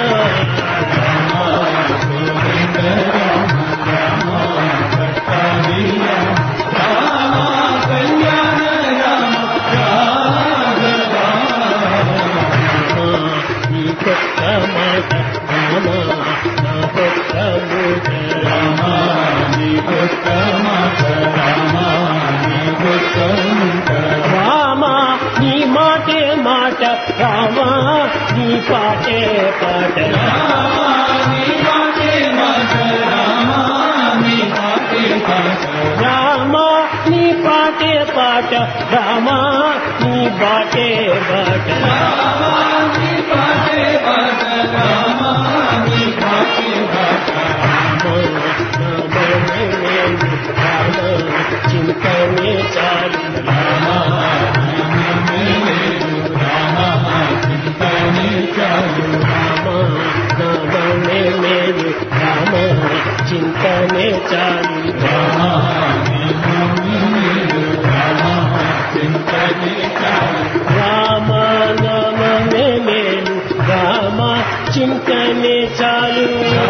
ఈ కొత్త మాట రామ నా కొత్త మూట రామ నీ కొత్త మాట రామ నీ కొత్త మూట రామ నీ మాటే మాట రామ నీ పాటే పాట నీ పాటే మాట రామ నీ పాటే పాట రామ నీ పాటే పాట రామ నీ బాటే బాట నీ పాటే పాట రామ నీ బాటే బాట రామ చింతనే చాలు రామ నామే మేలు రామ చింతనే చాలు రామ రామ నామే మేలు రామ చింతనే చాలు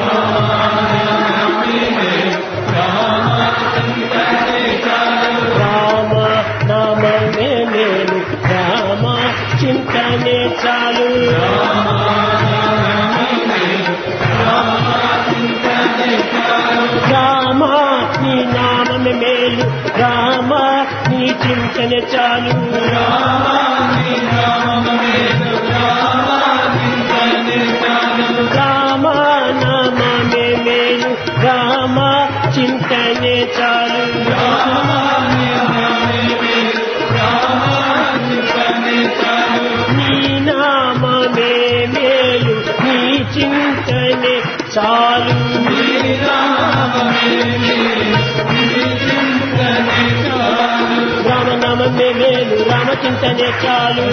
రామ నామే మేలు రామ చింతనే చాలు రామ నీ నామమే మేలు రామ నీ చింతనే చాలు రామ నామమే మేలు రామ చింతనే చాలు నీ నామమే మేలు నీ చింతనే చాలు రామ నామమే మేలు రామ చింతనే చాలు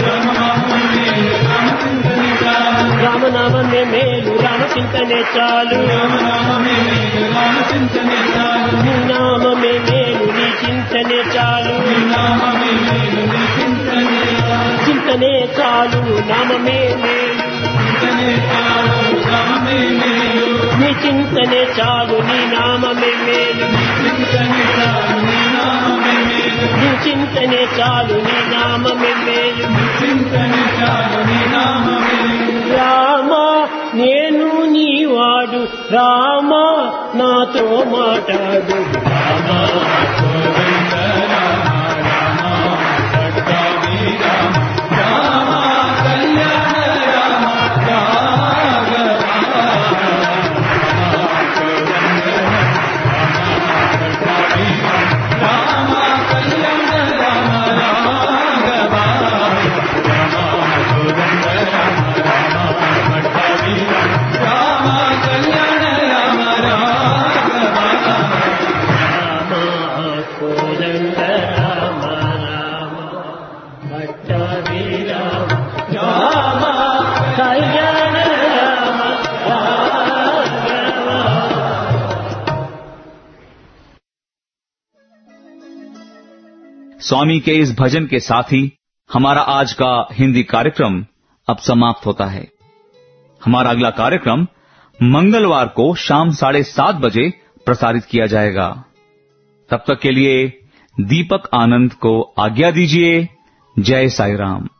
రామ నామమే మేలు రామ చింతనే చాలు నీ నామమే మేలు నీ చింతనే చాలు చింతనే చాలు నామమే మేలు నీ చింతనే చాలు నీ నామమే మేలు నీ చింతనే చాలు నీ నామమే మేలు రామ నేను నీవాడు రామ నాతో మాట్లాడు రామ स्वामी के इस भजन के साथ ही हमारा आज का हिंदी कार्यक्रम अब समाप्त होता है। हमारा अगला कार्यक्रम मंगलवार को शाम 7:30 बजे प्रसारित किया जाएगा। तब तक के लिए दीपक आनंद को आज्ञा दीजिए। जय साई राम।